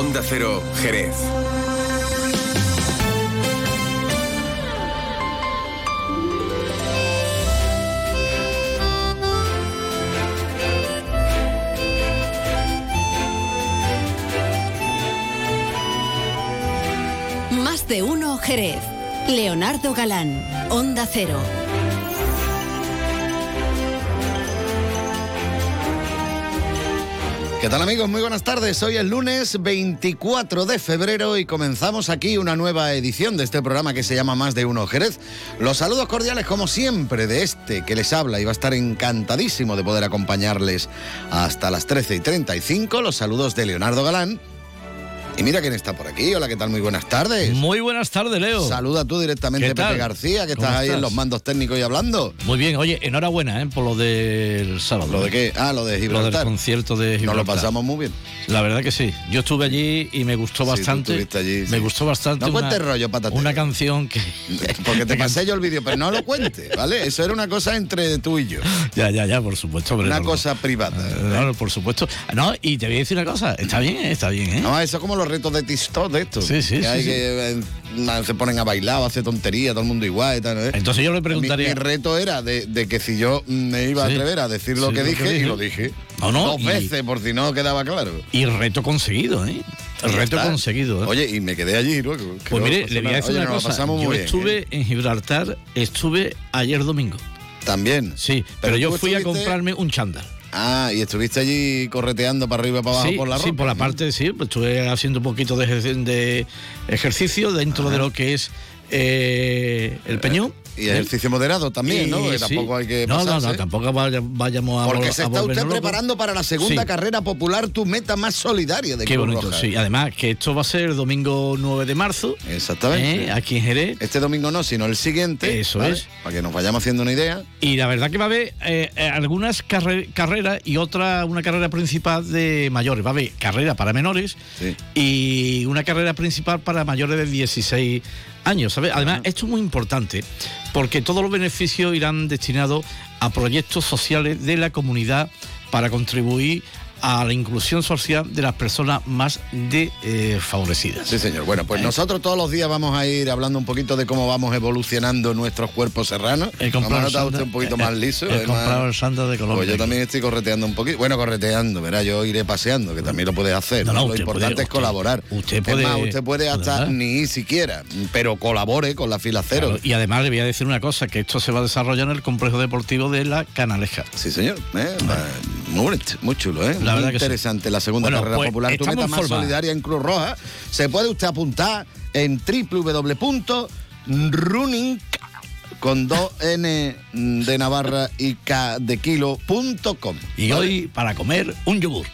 Onda Cero, Jerez. Más de uno Jerez. Leonardo Galán, Onda Cero. ¿Qué tal, amigos? Muy buenas tardes. Hoy es lunes 24 de febrero y comenzamos aquí una nueva edición de este programa que se llama Más de uno Jerez. Los saludos cordiales, como siempre, de este que les habla y va a estar encantadísimo de poder acompañarles hasta las 13:35. Los saludos de Leonardo Galán. Y mira quién está por aquí. Hola, ¿qué tal? Muy buenas tardes. Muy buenas tardes, Leo. Saluda tú directamente, Pepe García, que estás ahí en los mandos técnicos y hablando. Muy bien. Oye, enhorabuena por lo del sábado. ¿Lo de qué? Lo de Gibraltar. Lo del concierto de Gibraltar. Nos lo pasamos muy bien. La verdad que sí. Yo estuve allí y me gustó bastante. Tú estuviste allí, me gustó bastante. No cuentes rollo, patatero. Una canción que... Porque te pasé yo el vídeo, pero no lo cuentes, ¿vale? Eso era una cosa entre tú y yo. Ya, por supuesto. Una cosa privada. No, por supuesto. No, y te voy a decir una cosa. Está bien, ¿eh? No, eso es como los retos de TikTok de esto. Sí. Que se ponen a bailar, a hacer tonterías, todo el mundo igual y tal, ¿no? Entonces yo le preguntaría... Mi reto era de que si yo me iba a atrever a decir lo que dije, y lo dije. Dos veces, por si no quedaba claro. Y reto conseguido, ¿eh? El reto conseguido, ¿eh? Oye, y me quedé allí luego. Pues mire, le voy a decir una cosa. Yo estuve en Gibraltar, estuve ayer domingo. ¿También? Sí, pero yo fui a comprarme un chándal. Y estuviste allí correteando para arriba y para abajo por la ropa. Sí, por la parte, pues estuve haciendo un poquito de ejercicio dentro de lo que es el peñón. Y ejercicio moderado también, ¿no? Porque tampoco hay que pasarse. No, tampoco vayamos a... Porque se está usted preparando para la segunda carrera popular, tu meta más solidaria de Cruz Roja. Qué bonito, sí. Además, que esto va a ser el domingo 9 de marzo. Exactamente. Aquí en Jerez. Este domingo no, sino el siguiente. Eso, ¿vale? Es. Para que nos vayamos haciendo una idea. Y la verdad que va a haber algunas carreras y una carrera principal de mayores. Va a haber carrera para menores y una carrera principal para mayores de 16 años, ¿sabes? Además, esto es muy importante porque todos los beneficios irán destinados a proyectos sociales de la comunidad para contribuir a la inclusión social de las personas más desfavorecidas. Sí, señor. Bueno, pues nosotros todos los días vamos a ir hablando un poquito de cómo vamos evolucionando nuestros cuerpos serranos. Vamos a notar usted un poquito más liso. He comprado el sándal de color. Pues yo también estoy correteando un poquito. Bueno, correteando, verá, yo iré paseando, que también lo puedes hacer. No, lo importante es colaborar. Usted puede hasta ni siquiera, pero colabore con la fila cero. Claro, y además le voy a decir una cosa, que esto se va a desarrollar en el complejo deportivo de La Canaleja. Sí, señor. Muy chulo, ¿eh? La verdad muy interesante, la segunda carrera popular. Tu meta más solidaria en Cruz Roja. Se puede usted apuntar en www.running con 2N de Navarra y K de kilo.com. Y hoy para comer un yogur.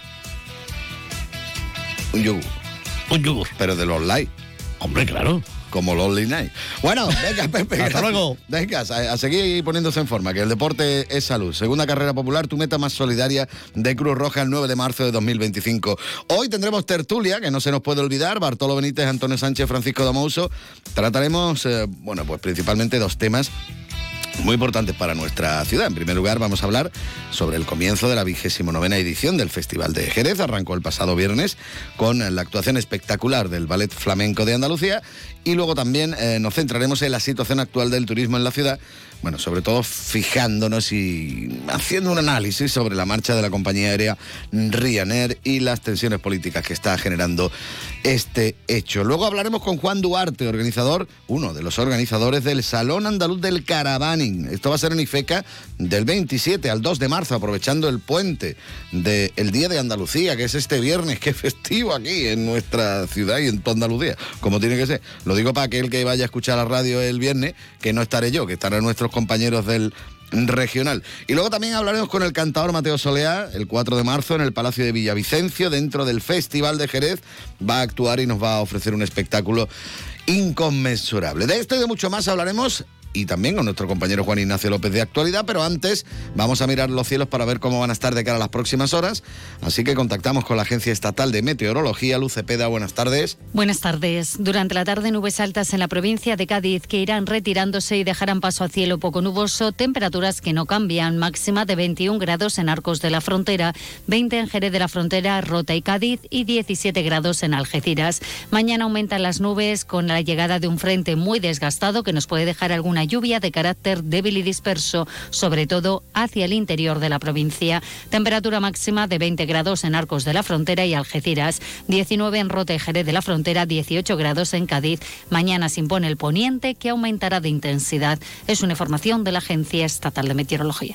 Un yogur. Pero de los light. Hombre, claro. Como Lonely Night. Bueno, venga, Pepe. Hasta luego. Venga, a seguir poniéndose en forma, que el deporte es salud. Segunda carrera popular, tu meta más solidaria de Cruz Roja, el 9 de marzo de 2025. Hoy tendremos tertulia, que no se nos puede olvidar. Bartolo Benítez, Antonio Sánchez, Francisco Damouso. Trataremos, pues principalmente dos temas muy importantes para nuestra ciudad. En primer lugar, vamos a hablar sobre el comienzo de la 29ª edición del Festival de Jerez. Arrancó el pasado viernes con la actuación espectacular del Ballet Flamenco de Andalucía y luego también nos centraremos en la situación actual del turismo en la ciudad, bueno, sobre todo fijándonos y haciendo un análisis sobre la marcha de la compañía aérea Ryanair y las tensiones políticas que está generando este hecho. Luego hablaremos con Juan Duarte, uno de los organizadores del Salón Andaluz del Caravaning. Esto va a ser en Ifeca del 27 al 2 de marzo, aprovechando el puente del Día de Andalucía, que es este viernes, que es festivo aquí en nuestra ciudad y en toda Andalucía, como tiene que ser. Lo digo para aquel que vaya a escuchar la radio el viernes, que no estaré yo, que estarán nuestros compañeros del regional. Y luego también hablaremos con el cantador Mateo Soleá, el 4 de marzo en el Palacio de Villavicencio, dentro del Festival de Jerez. Va a actuar y nos va a ofrecer un espectáculo inconmensurable. De esto y de mucho más hablaremos y también con nuestro compañero Juan Ignacio López de Actualidad, pero antes vamos a mirar los cielos para ver cómo van a estar de cara a las próximas horas, así que contactamos con la Agencia Estatal de Meteorología. Luz Cepeda, buenas tardes. Buenas tardes. Durante la tarde, nubes altas en la provincia de Cádiz que irán retirándose y dejarán paso a cielo poco nuboso, temperaturas que no cambian, máxima de 21 grados en Arcos de la Frontera, 20 en Jerez de la Frontera, Rota y Cádiz y 17 grados en Algeciras. Mañana aumentan las nubes con la llegada de un frente muy desgastado que nos puede dejar alguna lluvia de carácter débil y disperso, sobre todo hacia el interior de la provincia. Temperatura máxima de 20 grados en Arcos de la Frontera y Algeciras, 19 en Rota y Jerez de la Frontera, 18 grados en Cádiz. Mañana se impone el poniente, que aumentará de intensidad. Es una información de la Agencia Estatal de Meteorología.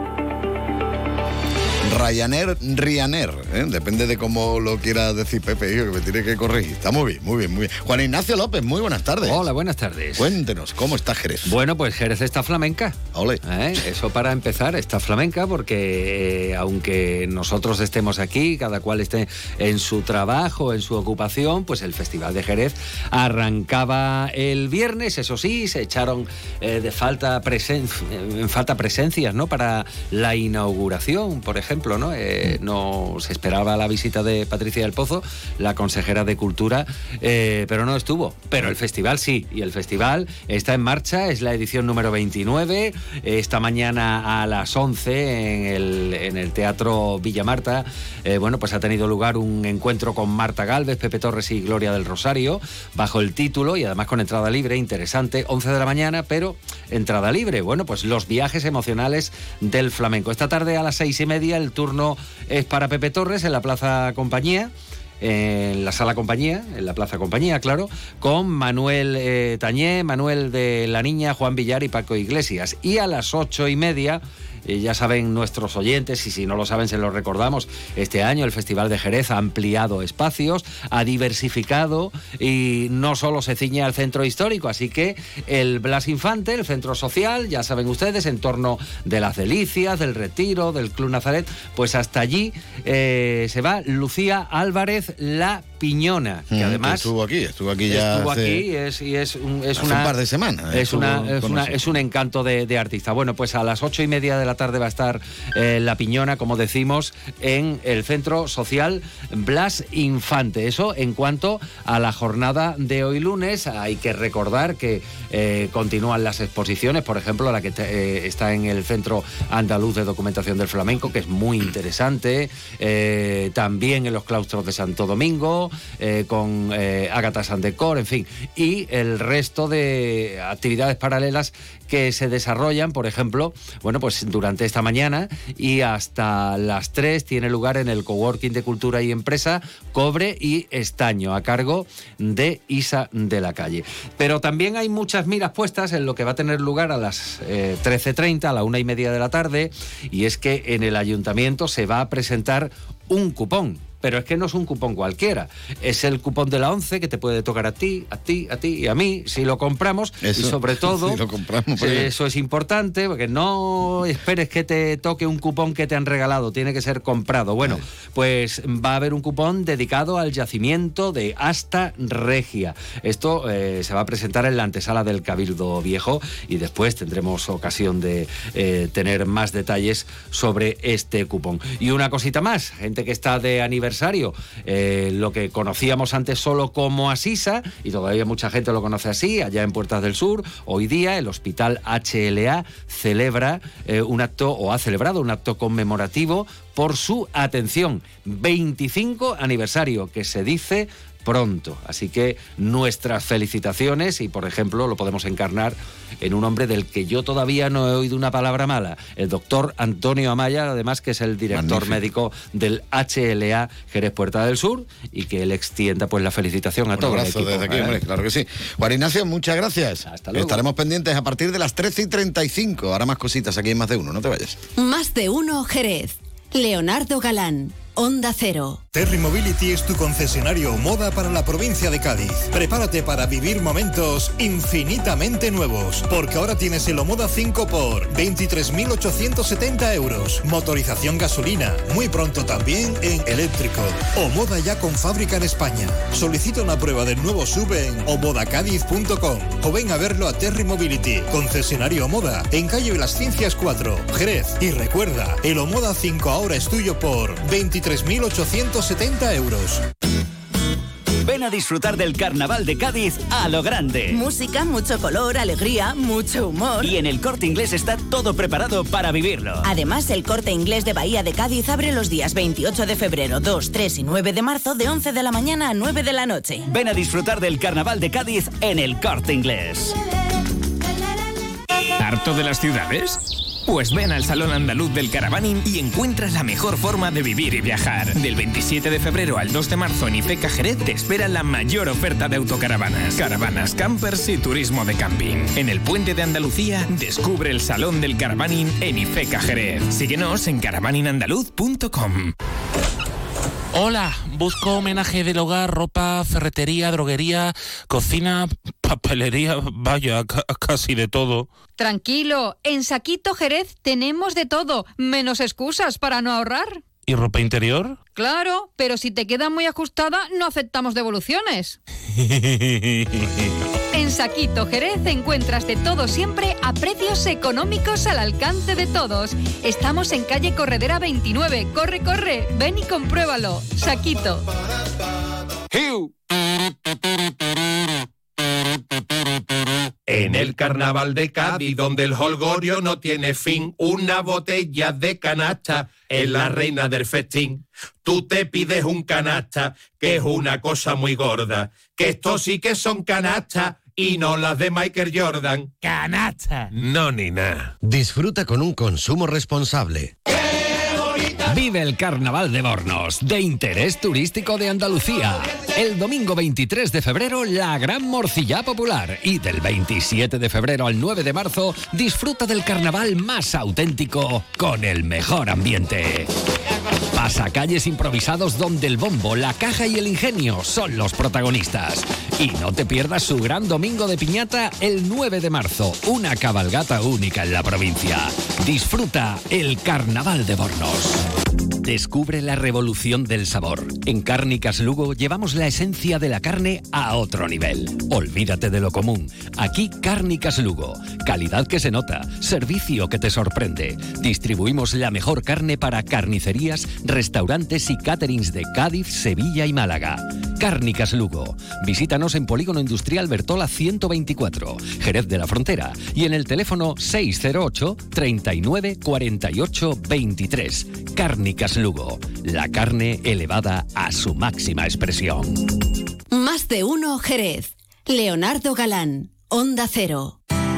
Ryanair, depende de cómo lo quiera decir Pepe, que me tiene que corregir. Está muy bien, muy bien, muy bien. Juan Ignacio López, muy buenas tardes. Hola, buenas tardes. Cuéntenos, ¿cómo está Jerez? Bueno, pues Jerez está flamenca. Ole. Eso para empezar, está flamenca porque aunque nosotros estemos aquí, cada cual esté en su trabajo, en su ocupación, pues el Festival de Jerez arrancaba el viernes, eso sí, se echaron en falta presencias, ¿no? Para la inauguración, por ejemplo, ¿no? No se esperaba la visita de Patricia del Pozo, la consejera de Cultura, pero no estuvo. Pero el festival sí, y el festival está en marcha, es la edición número 29. Esta mañana a las 11 en el Teatro Villa Marta, bueno, pues ha tenido lugar un encuentro con Marta Gálvez, Pepe Torres y Gloria del Rosario, bajo el título, y además con entrada libre, interesante, 11 de la mañana, pero entrada libre. Bueno, pues los viajes emocionales del flamenco. Esta tarde a las 6:30 el turno es para Pepe Torres en la Plaza Compañía, en la Sala Compañía, en la Plaza Compañía, claro, con Manuel Tañé, Manuel de la Niña, Juan Villar y Paco Iglesias. Y a las 8:30, ya saben nuestros oyentes, y si no lo saben se lo recordamos, este año el Festival de Jerez ha ampliado espacios, ha diversificado y no solo se ciñe al centro histórico, así que el Blas Infante, el centro social, ya saben ustedes, en torno de las Delicias, del Retiro, del Club Nazaret, pues hasta allí se va Lucía Álvarez La Piñona, que además estuvo aquí ya hace un par de semanas. Es un encanto de artista. Bueno, pues a las 8:30 de la tarde va a estar La Piñona, como decimos, en el Centro Social Blas Infante. Eso en cuanto a la jornada de hoy lunes. Hay que recordar que continúan las exposiciones, por ejemplo, la que está en el Centro Andaluz de Documentación del Flamenco, que es muy interesante. También en los claustros de Santo Domingo, con Ágata Sandecor, en fin, y el resto de actividades paralelas que se desarrollan, por ejemplo, bueno, pues durante esta mañana y hasta las 3 tiene lugar en el Coworking de Cultura y Empresa Cobre y Estaño, a cargo de Isa de la Calle. Pero también hay muchas miras puestas en lo que va a tener lugar a las 13:30, a la 1:30 de la tarde, y es que en el ayuntamiento se va a presentar un cupón. Pero es que no es un cupón cualquiera, es el cupón de la 11 que te puede tocar a ti y a mí si lo compramos. Eso, y sobre todo, si lo compramos, eso es importante, porque no esperes que te toque un cupón que te han regalado, tiene que ser comprado. Bueno, pues va a haber un cupón dedicado al yacimiento de Asta Regia. Esto se va a presentar en la antesala del Cabildo Viejo y después tendremos ocasión de tener más detalles sobre este cupón. Y una cosita más, gente que está de aniversario, lo que conocíamos antes solo como Asisa, y todavía mucha gente lo conoce así, allá en Puertas del Sur, hoy día el Hospital HLA celebra ha celebrado un acto conmemorativo por su, atención, 25 aniversario, que se dice pronto. Así que nuestras felicitaciones, y por ejemplo lo podemos encarnar en un hombre del que yo todavía no he oído una palabra mala, el doctor Antonio Amaya, además, que es el director médico del HLA Jerez Puerta del Sur, y que él extienda pues la felicitación a todo el equipo. Desde aquí, hombre, claro que sí. Juan Ignacio, muchas gracias. Hasta luego. Estaremos pendientes a partir de las 13:35. Ahora más cositas aquí en Más de Uno, no te vayas. Más de Uno Jerez. Leonardo Galán, Onda Cero. Terry Mobility es tu concesionario Omoda para la provincia de Cádiz. Prepárate para vivir momentos infinitamente nuevos, porque ahora tienes el Omoda 5 por 23.870 euros. Motorización gasolina, muy pronto también en eléctrico. Omoda ya con fábrica en España. Solicita una prueba del nuevo SUV en omodacadiz.com o ven a verlo a Terry Mobility, concesionario Omoda, en calle de las Ciencias 4, Jerez. Y recuerda, el Omoda 5 ahora es tuyo por 23.870 euros. Ven a disfrutar del Carnaval de Cádiz a lo grande. Música, mucho color, alegría, mucho humor. Y en el Corte Inglés está todo preparado para vivirlo. Además, el Corte Inglés de Bahía de Cádiz abre los días 28 de febrero, 2, 3 y 9 de marzo de 11 de la mañana a 9 de la noche. Ven a disfrutar del Carnaval de Cádiz en el Corte Inglés. ¿Harto de las ciudades? Pues ven al Salón Andaluz del Caravaning y encuentras la mejor forma de vivir y viajar. Del 27 de febrero al 2 de marzo en Ifeca Jerez te espera la mayor oferta de autocaravanas, caravanas, campers y turismo de camping. En el Puente de Andalucía descubre el Salón del Caravaning en Ifeca Jerez. Síguenos en caravaninandaluz.com. Hola, busco homenaje del hogar, ropa, ferretería, droguería, cocina, papelería, vaya, casi de todo. Tranquilo, en Saquito Jerez tenemos de todo, menos excusas para no ahorrar. ¿Y ropa interior? Claro, pero si te queda muy ajustada, no aceptamos devoluciones. En Saquito Jerez encuentras de todo siempre a precios económicos al alcance de todos. Estamos en calle Corredera 29. Corre, corre, ven y compruébalo. Saquito. En el Carnaval de Cádiz, donde el jolgorio no tiene fin, una botella de canasta es la reina del festín. Tú te pides un canasta, que es una cosa muy gorda, que estos sí que son canastas y no las de Michael Jordan. ¡Canasta! No, ni nada. Disfruta con un consumo responsable. Vive el Carnaval de Bornos, de interés turístico de Andalucía. El domingo 23 de febrero, la Gran Morcilla Popular. Y del 27 de febrero al 9 de marzo, disfruta del carnaval más auténtico con el mejor ambiente. Pasacalles improvisados donde el bombo, la caja y el ingenio son los protagonistas. Y no te pierdas su gran domingo de piñata el 9 de marzo, una cabalgata única en la provincia. Disfruta el Carnaval de Bornos. Descubre la revolución del sabor. En Cárnicas Lugo llevamos la esencia de la carne a otro nivel. Olvídate de lo común. Aquí Cárnicas Lugo. Calidad que se nota, servicio que te sorprende. Distribuimos la mejor carne para carnicerías, restaurantes y caterings de Cádiz, Sevilla y Málaga. Cárnicas Lugo. Visítanos en Polígono Industrial Bertola 124, Jerez de la Frontera, y en el teléfono 608 39 48 23. Cárnicas Lugo. La carne elevada a su máxima expresión. Más de uno Jerez. Leonardo Galán, Onda Cero.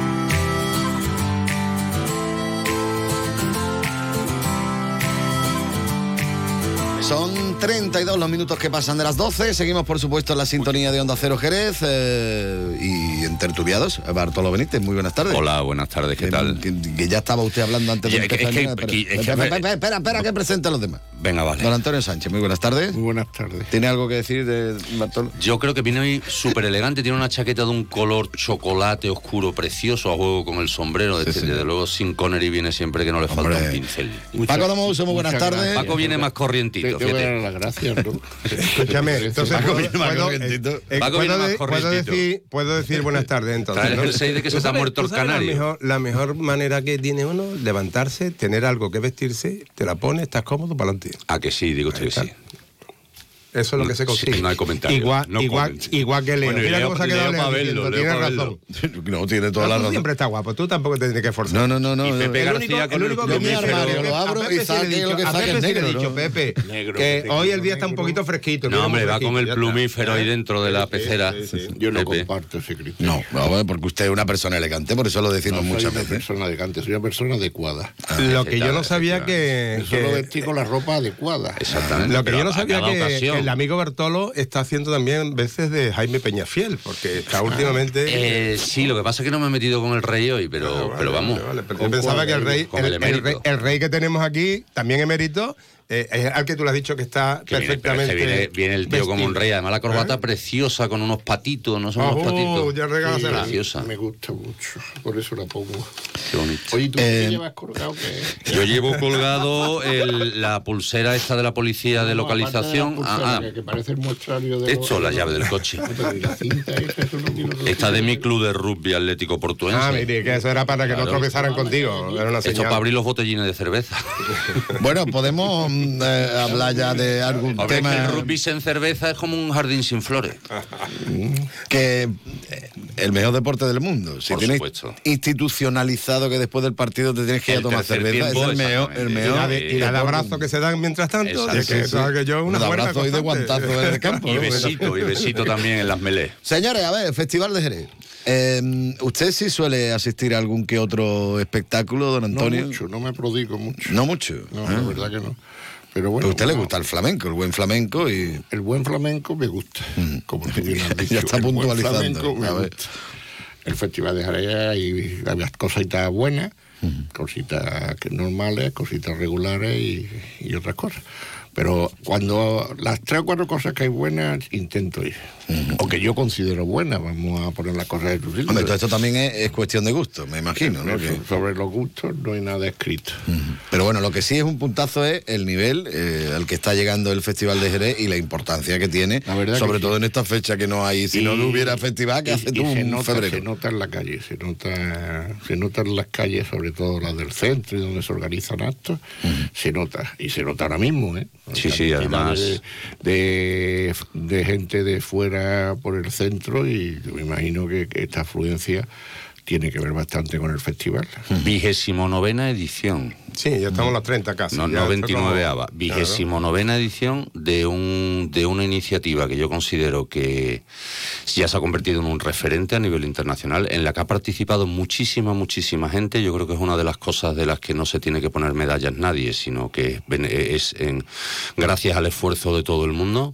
Son 32 los minutos que pasan de las 12. Seguimos, por supuesto, en la sintonía de Onda Cero Jerez y en Tertuliados. Bartolo Benítez, muy buenas tardes. Hola, buenas tardes, ¿qué tal? Que ya estaba usted hablando antes de empezar. Espera, que presente a los demás. Venga, vale. Don Antonio Sánchez, muy buenas tardes. Muy buenas tardes. ¿Tiene algo que decir de Bartolo? Yo creo que viene hoy súper elegante. Tiene una chaqueta de un color chocolate oscuro precioso, a juego con el sombrero. Desde luego, sin Connery viene siempre que no le falta un pincel. Paco Domouso, muy buenas tardes. Paco viene más corrientito. Te voy a dar las gracias, ¿no? Escúchame, entonces Paco viene más corrientito. ¿Puedo decir buenas tardes entonces? Trae el jersey de que se te ha muerto el canario. La mejor manera que tiene uno, levantarse, tener algo que vestirse, te la pones, estás cómodo, para adelante. Ah, que sí, digo usted que sí. Eso es lo que se consigue. Sí, no hay comentario. Igual que Leo. Bueno, mira cómo se ha quedado Leo. Tienes razón. No, tiene toda la razón. Siempre está guapo. Tú tampoco te tienes que esforzar. No. Y Pepe García con el armario lo abro y saque lo que saque es negro. He dicho, Pepe, que hoy el día está un poquito fresquito. No, hombre, va con el plumífero ahí dentro de la pecera. Yo no comparto ese criterio. No, porque usted es una persona elegante, por eso lo decimos muchas veces. Soy una persona elegante, soy una persona adecuada. Lo que yo no sabía que... Solo vestí con la ropa adecuada. Exactamente. Lo que yo no sabía que el amigo Bartolo está haciendo también veces de Jaime Peñafiel, porque está últimamente... Sí, lo que pasa es que no me he metido con el rey hoy, pero vamos. Yo pensaba que el rey que tenemos aquí, también emérito, al que tú le has dicho que está perfectamente viene el tío como un rey, además la corbata preciosa con unos patitos, ¿no son unos patitos? Ya regálasela. Preciosa. Me gusta mucho, por eso la pongo. Qué bonito. Oye, ¿tú qué llevas colgado? Yo llevo colgado la pulsera esta de la policía de localización. Que parece el muestrario de... Esto, la llave del coche. Esta de mi club de rugby Atlético Portuense. Mire, que eso era para que no tropezaran contigo. Era una esto señal. para abrir los botellines de cerveza. Bueno, podemos hablar ya de algún tema. El rugby sin cerveza es como un jardín sin flores. Que el mejor deporte del mundo. Si tienes institucionalizado que después del partido te tienes que ir a tomar cerveza, es el mejor. Y el abrazo que se dan mientras tanto. Que yo una abrazo y de guantazo en el campo. Y besito también en las melés. Señores, a ver, Festival de Jerez. ¿Usted sí suele asistir a algún que otro espectáculo, don Antonio? No mucho, no me prodigo mucho. ¿No mucho? No, la verdad que no. Pero bueno, a usted le gusta el flamenco, el buen flamenco y... El buen flamenco me gusta, como tú bien has dicho. Ya está puntualizando. El buen flamenco me gusta. El Festival de Jerez y había cositas buenas, cositas normales, cositas regulares y otras cosas. Pero cuando las 3 o 4 cosas que hay buenas, intento ir. O que yo considero buenas, vamos a poner las cosas de tu sitio. Hombre, todo esto también es cuestión de gusto, me imagino, ¿no? Sobre los gustos no hay nada escrito. Pero bueno, lo que sí es un puntazo es el nivel al que está llegando el Festival de Jerez y la importancia que tiene, sobre todo en esta fecha que no hay, si no hubiera festival, que hace tú un febrero. Se nota en la calle, se nota en las calles, sobre todo las del centro y donde se organizan actos, se nota, y se nota ahora mismo, ¿eh? Sí, además de gente de fuera por el centro, y yo me imagino que esta afluencia tiene que ver bastante con el festival. 29ª edición. Sí, ya estamos en las 30 casi. No 29ª. 29ª edición de una iniciativa que yo considero que ya se ha convertido en un referente a nivel internacional, en la que ha participado muchísima gente. Yo creo que es una de las cosas de las que no se tiene que poner medallas nadie, sino que es gracias al esfuerzo de todo el mundo.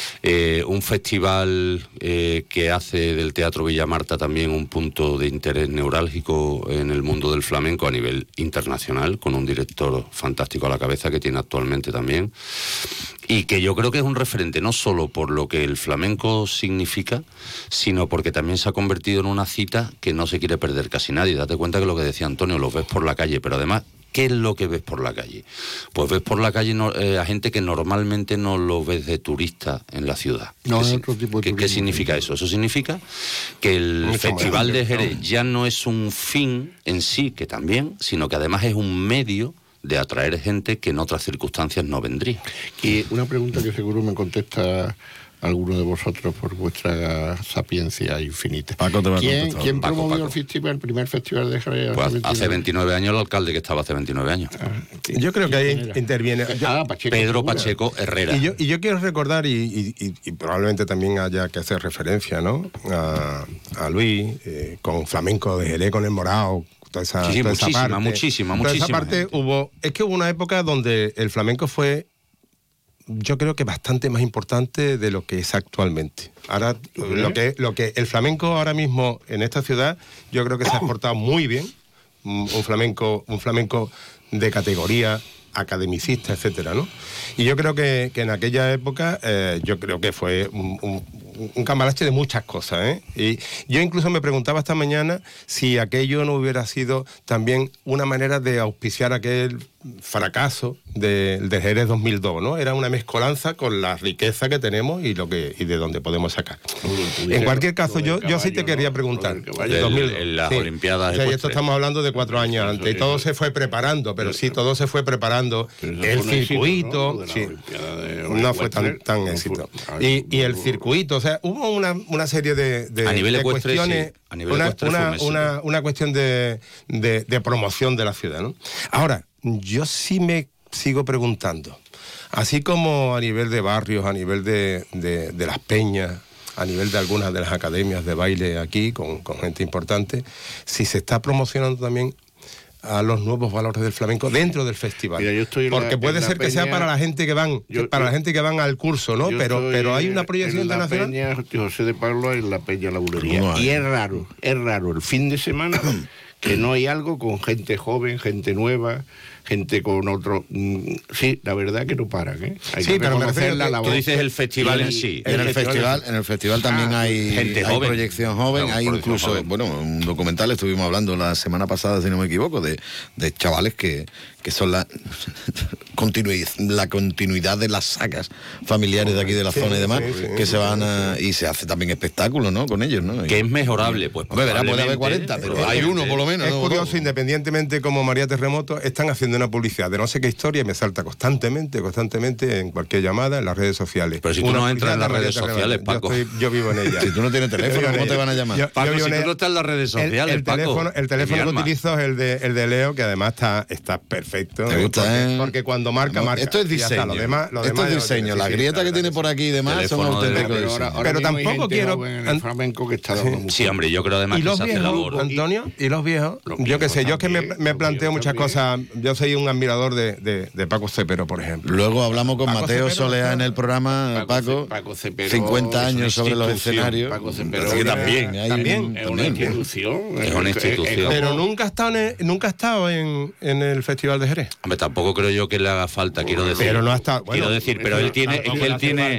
Un festival que hace del Teatro Villa Marta también un punto de interés neurálgico en el mundo del flamenco a nivel internacional, con un director fantástico a la cabeza que tiene actualmente también, y que yo creo que es un referente no solo por lo que el flamenco significa, sino porque también se ha convertido en una cita que no se quiere perder casi nadie. Date cuenta que lo que decía Antonio, lo ves por la calle, pero además, ¿qué es lo que ves por la calle? Pues ves por la calle a gente que normalmente no lo ves de turista en la ciudad. ¿Qué significa eso? Eso significa que el Festival de Jerez ya no es un fin en sí, que también, sino que además es un medio de atraer gente que en otras circunstancias no vendría. Y una pregunta que seguro me contesta alguno de vosotros por vuestra sapiencia infinita. Paco te va a contestar. ¿Quién promovió el primer festival de Jerez? Pues hace 29 años el alcalde que estaba hace 29 años. Yo creo que ahí interviene Pedro Pacheco Herrera. Y yo quiero recordar, y probablemente también haya que hacer referencia, ¿no?, a Luis, con Flamenco de Jerez, con el Morao. Muchísima. Esa parte hubo una época donde el flamenco fue, yo creo que bastante más importante de lo que es actualmente. Ahora, lo que el flamenco ahora mismo en esta ciudad, yo creo que se ha exportado muy bien. Un flamenco de categoría, academicista, etcétera, ¿no? Y yo creo que en aquella época, yo creo que fue un cambalache de muchas cosas, ¿eh? Y yo incluso me preguntaba esta mañana si aquello no hubiera sido también una manera de auspiciar aquel fracaso de Jerez 2002, ¿no? Era una mezcolanza con la riqueza que tenemos y de dónde podemos sacar. En cualquier caso, yo sí te quería preguntar. En las Olimpiadas. O sea, y esto estamos hablando de 4 años antes, y todo se fue preparando, pero sí, todo se fue preparando. El circuito, no fue tan éxito. Y el circuito, o sea, hubo una serie de a nivel ecuestre, cuestiones, una cuestión de promoción de la ciudad, ¿no? Ahora, yo sí me sigo preguntando, así como a nivel de barrios, a nivel de las peñas, a nivel de algunas de las academias de baile aquí, con gente importante, si se está promocionando también a los nuevos valores del flamenco dentro del festival. Mira, porque puede ser que sea para la gente que van, la gente que van al curso, ¿no? Pero hay una proyección internacional. En la peña José de Pablo, en la peña La Bulería. Y es raro el fin de semana que no hay algo con gente joven, gente nueva, gente con otro. Sí, la verdad que no paran, ¿eh? Hay Sí, que pero me reconocer refiero la que labor. Tú dices el festival en sí. En el festival también hay gente joven. proyección joven, Claro, hay proyección incluso, joven. bueno, un documental, estuvimos hablando la semana pasada, si no me equivoco, de chavales que son la continuidad de las sagas familiares de aquí de la zona y demás, que se van y se hace también espectáculo, ¿no? Con ellos, ¿no? Que es mejorable, pues. Hombre, verá, puede haber 40, pero hay uno por lo menos. Es ¿no? curioso, independientemente como María Terremoto, están haciendo una publicidad de no sé qué historia y me salta constantemente en cualquier llamada, en las redes sociales. Pero si tú no entras en las redes sociales, Paco. Yo vivo en ella. Si tú no tienes teléfono, ¿cómo te van a llamar? Paco, si tú no estás en las redes sociales, el Paco. teléfono que utilizo es el de Leo, que además está perfecto. ¿Te gusta, porque cuando marca. Esto es y ya está, diseño. lo demás Esto es diseño. La grieta que tiene por aquí y demás son auténticos diseños. Pero tampoco quiero. En el flamenco que está dando mucho. Sí, hombre, yo creo además ¿Y que los se hace viejos, labor. Antonio? ¿Y los viejos? Yo qué sé, yo es que me planteo muchas cosas. Yo soy un admirador de Paco Cepero, por ejemplo. Luego hablamos con Mateo Solea en el programa, Paco. Paco Cepero 50 es una años sobre los institución. escenarios. Paco Cepero Así que también. es una institución. Es una institución. Pero nunca ha estado en el Festival de Jerez. Hombre, tampoco creo yo que le haga falta, quiero decir. Pero no ha estado. Quiero decir, pero él tiene, es que él tiene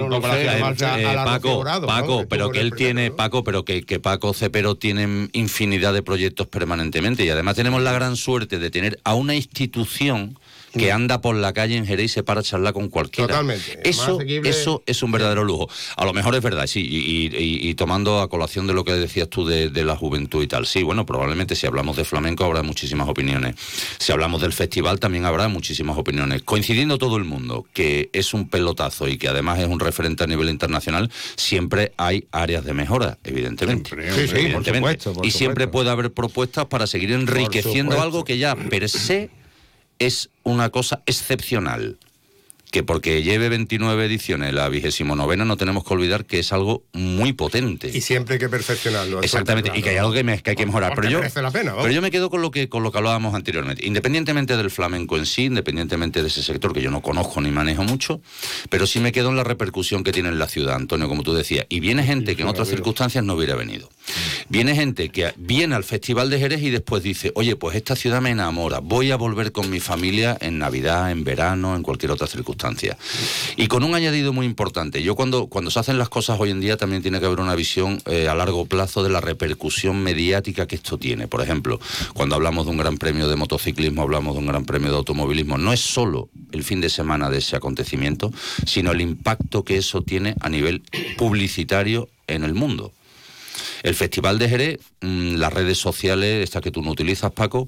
Paco, pero que él tiene, Paco, pero que Paco Cepero tiene infinidad de proyectos permanentemente, y además tenemos la gran suerte de tener a una institución que anda por la calle en Jerez y se para a charlar con cualquiera. Totalmente. Eso es un verdadero lujo. A lo mejor es verdad, sí, y tomando a colación de lo que decías tú de la juventud y tal. Sí, bueno, probablemente si hablamos de flamenco habrá muchísimas opiniones. Si hablamos del festival también habrá muchísimas opiniones. Coincidiendo todo el mundo que es un pelotazo y que además es un referente a nivel internacional, siempre hay áreas de mejora, evidentemente. Sí, por supuesto. Y siempre puede haber propuestas para seguir enriqueciendo algo que ya per se es una cosa excepcional, que porque lleve 29 ediciones la 29ª no tenemos que olvidar que es algo muy potente. Y siempre hay que perfeccionarlo. Exactamente, y que hay algo que hay que mejorar. Pero merece la pena, yo me quedo con lo que hablábamos anteriormente. Independientemente del flamenco en sí, independientemente de ese sector que yo no conozco ni manejo mucho, pero sí me quedo en la repercusión que tiene en la ciudad, Antonio, como tú decías. Y viene gente que en otras circunstancias no hubiera venido. Viene gente que viene al Festival de Jerez y después dice, oye, pues esta ciudad me enamora, voy a volver con mi familia en Navidad, en verano, en cualquier otra circunstancia. Y con un añadido muy importante, yo cuando se hacen las cosas hoy en día también tiene que haber una visión a largo plazo de la repercusión mediática que esto tiene. Por ejemplo, cuando hablamos de un gran premio de motociclismo, hablamos de un gran premio de automovilismo, no es solo el fin de semana de ese acontecimiento, sino el impacto que eso tiene a nivel publicitario en el mundo. El Festival de Jerez, las redes sociales, estas que tú no utilizas, Paco,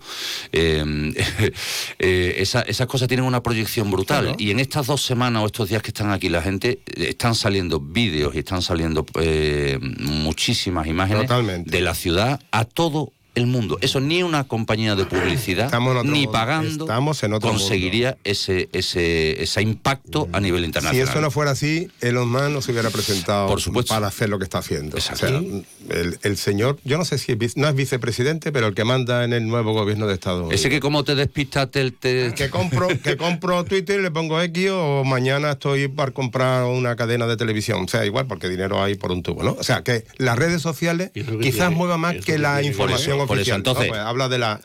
esas cosas tienen una proyección brutal. Claro. Y en estas 2 semanas o estos días que están aquí la gente, están saliendo vídeos y están saliendo muchísimas imágenes de la ciudad a todo el mundo. Eso ni una compañía de publicidad ni pagando conseguiría ese impacto a nivel internacional. Si eso no fuera así, Elon Musk no se hubiera presentado para hacer lo que está haciendo. Exacto. O sea, el señor, yo no sé si no es vicepresidente, pero el que manda en el nuevo gobierno de Estados Unidos. Ese que como te despistas que compro Twitter y le pongo X, o mañana estoy para comprar una cadena de televisión. O sea, igual, porque dinero hay por un tubo, ¿no? O sea, que las redes sociales quizás muevan más que la información por eso, entonces, pues habla de la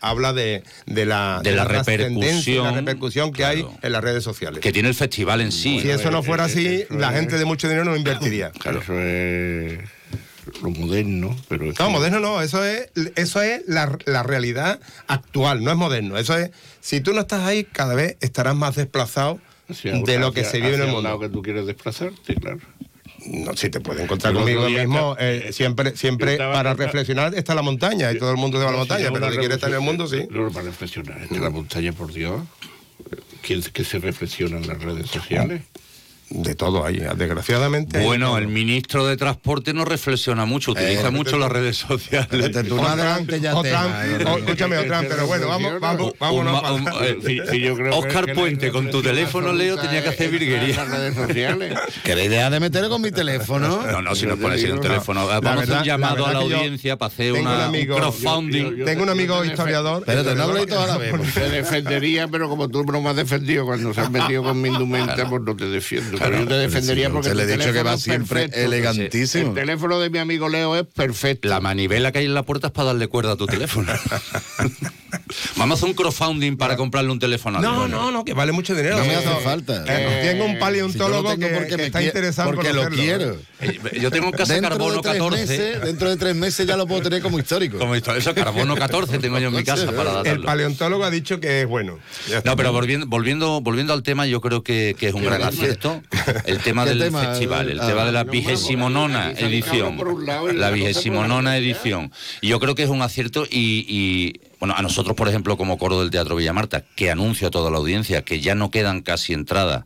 repercusión que hay en las redes sociales. Que tiene el festival en sí. Si eso no fuera así, la gente de mucho dinero no invertiría. Claro. Eso es lo moderno, pero no, moderno no, eso es la realidad actual, no es moderno. Eso es, si tú no estás ahí, cada vez estarás más desplazado de lo que se vive en el mundo. Lado que tú quieres desplazarte, claro. No, si te puedes encontrar conmigo mismo, siempre para reflexionar está la montaña y todo el mundo se va a la montaña, pero si quieres estar en el mundo, sí. No, para reflexionar, está la montaña, por Dios. ¿Quién que se reflexiona en las redes sociales? De todo ahí, desgraciadamente. Bueno, el ministro de Transporte no reflexiona mucho, utiliza mucho las redes sociales. Escúchame, pero bueno, vámonos. Oscar Puente, con tu teléfono, Leo, tenía que hacer virguería. Las redes sociales. ¿Qué la idea de meterle con mi teléfono? No, si nos pones en un teléfono. Vamos a hacer un llamado a la audiencia para hacer un crowdfunding. Tengo un amigo historiador. Pero no habléis toda la vez. Te defendería, pero como tú no me has defendido cuando se has metido con mi indumenta, pues no te defiendo. Pero yo te defendería porque le he dicho que va siempre elegantísimo. El teléfono de mi amigo Leo es perfecto. La manivela que hay en la puerta es para darle cuerda a tu teléfono. Vamos a hacer un crowdfunding para comprarle un teléfono. No, que vale mucho dinero. No me hace falta. Tengo un paleontólogo si que está interesado porque en lo conocerlo. quiero. Yo tengo en casa carbono 14. Dentro de 3 meses ya lo puedo tener como histórico. Eso, carbono 14 tengo yo en mi casa para datarlo. El paleontólogo ha dicho que es bueno. No, pero volviendo al tema, yo creo que es un gran acierto el tema del festival, el tema de la 29ª edición. La 29ª edición. Y yo creo que es un acierto y bueno, a nosotros, por ejemplo, como coro del Teatro Villamarta, que anuncio a toda la audiencia que ya no quedan casi entradas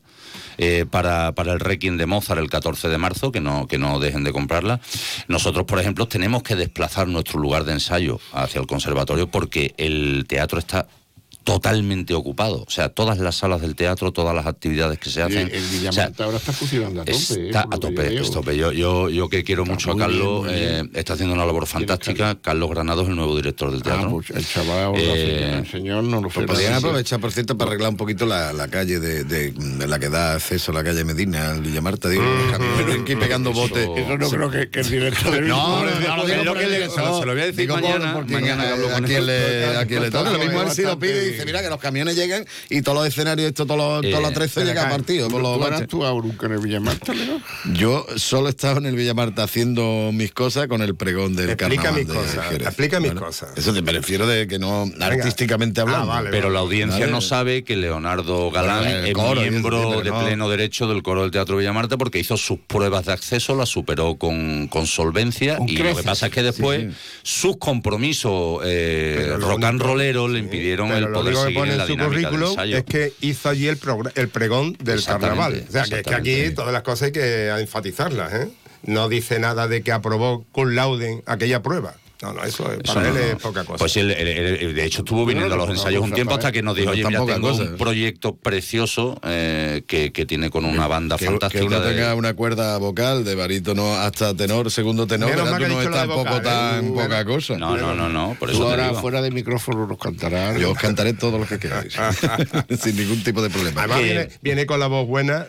para el Requiem de Mozart el 14 de marzo, que no dejen de comprarla. Nosotros, por ejemplo, tenemos que desplazar nuestro lugar de ensayo hacia el conservatorio porque el teatro está totalmente ocupado. O sea, todas las salas del teatro, todas las actividades que se hacen. El Villamarta ahora está funcionando a tope. Está a tope. Yo que quiero mucho a Carlos, está haciendo una labor fantástica. Carlos Granados es el nuevo director del teatro. Pues el chaval, el señor, no lo sé. Podrían aprovechar, por cierto, para arreglar un poquito la calle de la que da acceso a la calle Medina, al Villamarta. Digo, tienen que ir pegando botes. Eso no creo que el director del No, se lo voy a decir mañana que hablo con a quien le toque. Lo mismo él sí lo pide. Dice, mira, que los camiones llegan y todos los escenarios, todos los 13 llega a partido. ¿Tú has actuado nunca en el Villamarta, Leo? Yo solo he estado en el Villamarta haciendo mis cosas con el pregón del carnaval de Jerez. Explica mis cosas. Eso me refiero de que no artísticamente hablando. Pero la audiencia no sabe que Leonardo Galán es miembro de pleno derecho del coro del Teatro Villamarta porque hizo sus pruebas de acceso, las superó con solvencia y lo que pasa es que después sus compromisos rock and rolleros le impidieron el poder seguir en la dinámica del ensayo. Es que hizo allí el pregón del carnaval. O sea, que aquí todas las cosas hay que enfatizarlas, ¿eh? No dice nada de que aprobó cum laude aquella prueba. No, eso para él es poca cosa. Pues él, de hecho, estuvo viniendo a los ensayos un tiempo hasta que nos dijo, oye, mira, tengo un proyecto precioso que tiene con una banda fantástica. Que uno tenga una cuerda vocal de barítono hasta tenor, segundo tenor, que no es tampoco tan poca cosa. No, por eso ahora fuera de micrófono nos cantarás. Yo os cantaré todo lo que queráis, sin ningún tipo de problema. Además viene con la voz buena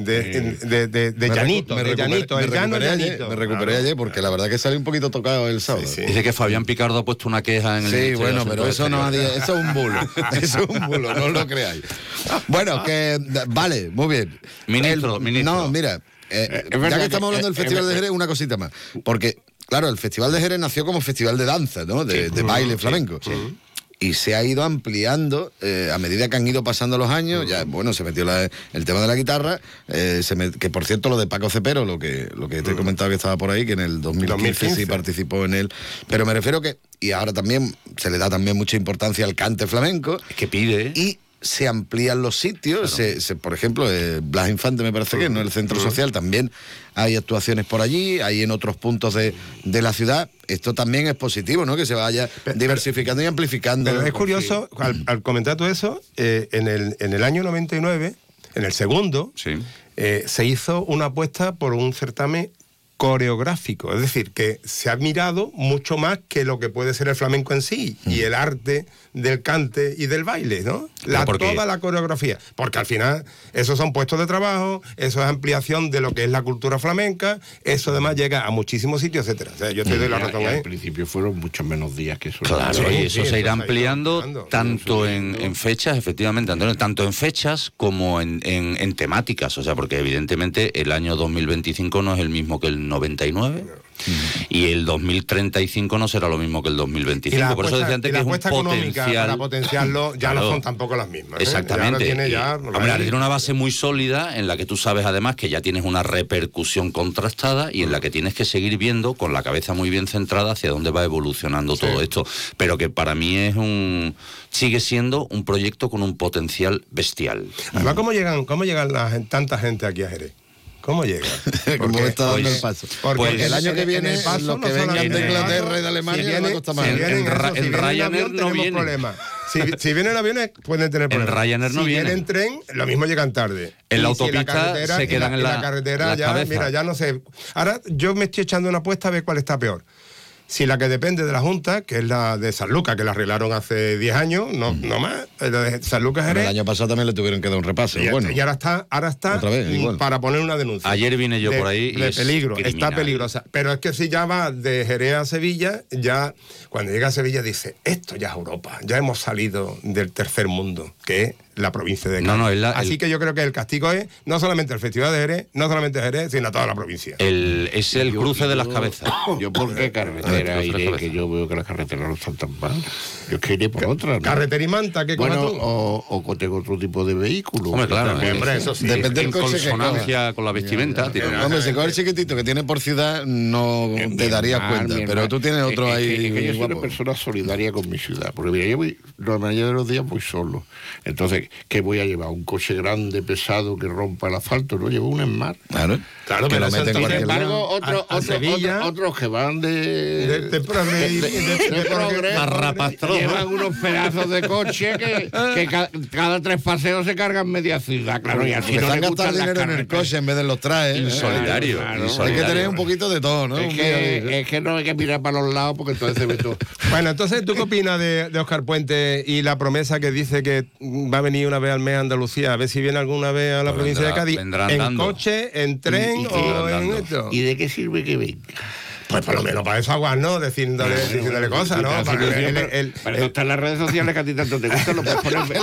de Llanito. Me recuperé ayer porque la verdad que salí un poquito tocado el sábado. Dice que Fabián Picardo ha puesto una queja en el Sí, bueno, pero eso es un bulo. Eso es un bulo, no os lo creáis. Bueno, que vale, muy bien. Ministro. No, mira, ya que estamos hablando del Festival de Jerez, una cosita más. Porque, claro, el Festival de Jerez nació como festival de danza, ¿no? De baile flamenco. Sí. Y se ha ido ampliando a medida que han ido pasando los años. Ya, bueno, se metió el tema de la guitarra, que por cierto lo de Paco Cepero, lo que te he comentado que estaba por ahí, que en el 2015 sí participó en él. Pero me refiero que, y ahora también se le da también mucha importancia al cante flamenco. Es que pide, Y se amplían los sitios, claro. Por ejemplo, Blas Infante me parece que no, el centro social también hay actuaciones por allí, hay en otros puntos de la ciudad. Esto también es positivo, ¿no? Que se vaya diversificando y amplificando. Pero es curioso, al comentar todo eso, en el año 99, en el segundo, se hizo una apuesta por un certamen coreográfico, es decir, que se ha mirado mucho más que lo que puede ser el flamenco en sí y el arte del cante y del baile, ¿no? Toda la coreografía, porque al final esos son puestos de trabajo, eso es ampliación de lo que es la cultura flamenca, eso además llega a muchísimos sitios, etcétera. O sea, yo te doy la razón ahí. Al principio fueron muchos menos días que eso. Claro, y eso se irá ampliando tanto en fechas, efectivamente, Antonio, tanto en fechas como en temáticas, o sea, porque evidentemente el año 2025 no es el mismo que el 99 y el 2035 no será lo mismo que el 2025. Por eso decía antes que es un potencial para potenciarlo ya no son tampoco las mismas. Exactamente. Hombre, tiene una base muy sólida en la que tú sabes además que ya tienes una repercusión contrastada y en la que tienes que seguir viendo con la cabeza muy bien centrada hacia dónde va evolucionando todo esto. Pero que para mí sigue siendo un proyecto con un potencial bestial. Además, ¿cómo llegan tanta gente aquí a Jerez? ¿Cómo llega? ¿Cómo está dando el paso? Porque el año que viene, los que vengan de Inglaterra y de Alemania no costa más. En Ryanair no viene problema. Si vienen aviones, pueden tener problemas. En Ryanair no viene. Si vienen tren, lo mismo llegan tarde. En la autopista se quedan en la carretera. Ya, mira, ya no sé. Ahora yo me estoy echando una apuesta a ver cuál está peor. si la que depende de la Junta, que es la de Sanlúcar, que la arreglaron hace 10 años, no más, la de Sanlúcar Jerez. El año pasado también le tuvieron que dar un repaso. Y, bueno. y ahora está otra vez, para poner una denuncia. Ayer vine yo por ahí y de es peligro, criminal. está peligrosa. Pero es que si ya va de Jerez a Sevilla, ya cuando llega a Sevilla dice, esto ya es Europa, ya hemos salido del tercer mundo, que es la provincia de Cádiz. Así que yo creo que el castigo es no solamente el Festival de Jerez, no solamente Jerez, sino toda la provincia. Es el cruce de las cabezas. Yo por qué carretera iré, que yo veo que las carreteras no están tan mal. Yo es que iré por otra, ¿no? Carretera y Manta, ¿qué cojas tú? O tengo otro tipo de vehículo. Hombre, claro. Hombre, eso sí. Depende del coche que consonancia con la vestimenta. Hombre, si coges el chiquitito que tiene por ciudad, no te darías cuenta. Pero tú tienes otro ahí. Es que yo soy una persona solidaria con mi ciudad. Porque mira, yo voy, la mayoría de los días voy solo. Entonces, ¿qué voy a llevar? ¿Un coche grande, pesado, que rompa el asfalto? No, llevo un Esmar. Claro, que lo meten en sin embargo, otros que van de progreso llevan unos pedazos de coche que cada 3 paseos se cargan media ciudad. Claro, y así no le le gustan dinero en el coche en vez de los trajes. Insolidario. Hay que tener un poquito de todo, ¿no? Es que no hay que mirar para los lados porque entonces se ve todo. Bueno, entonces, ¿tú qué opinas de Óscar Puente y la promesa que dice que va a venir una vez al mes a Andalucía, a ver si viene alguna vez a la provincia de Cádiz, en coche, en tren o en esto? ¿Y de qué sirve que venga? Pues por lo menos para desaguar, ¿no? Diciéndole cosas, ¿no? Pero está en las redes sociales que a ti tanto te gusta, lo puedes poner.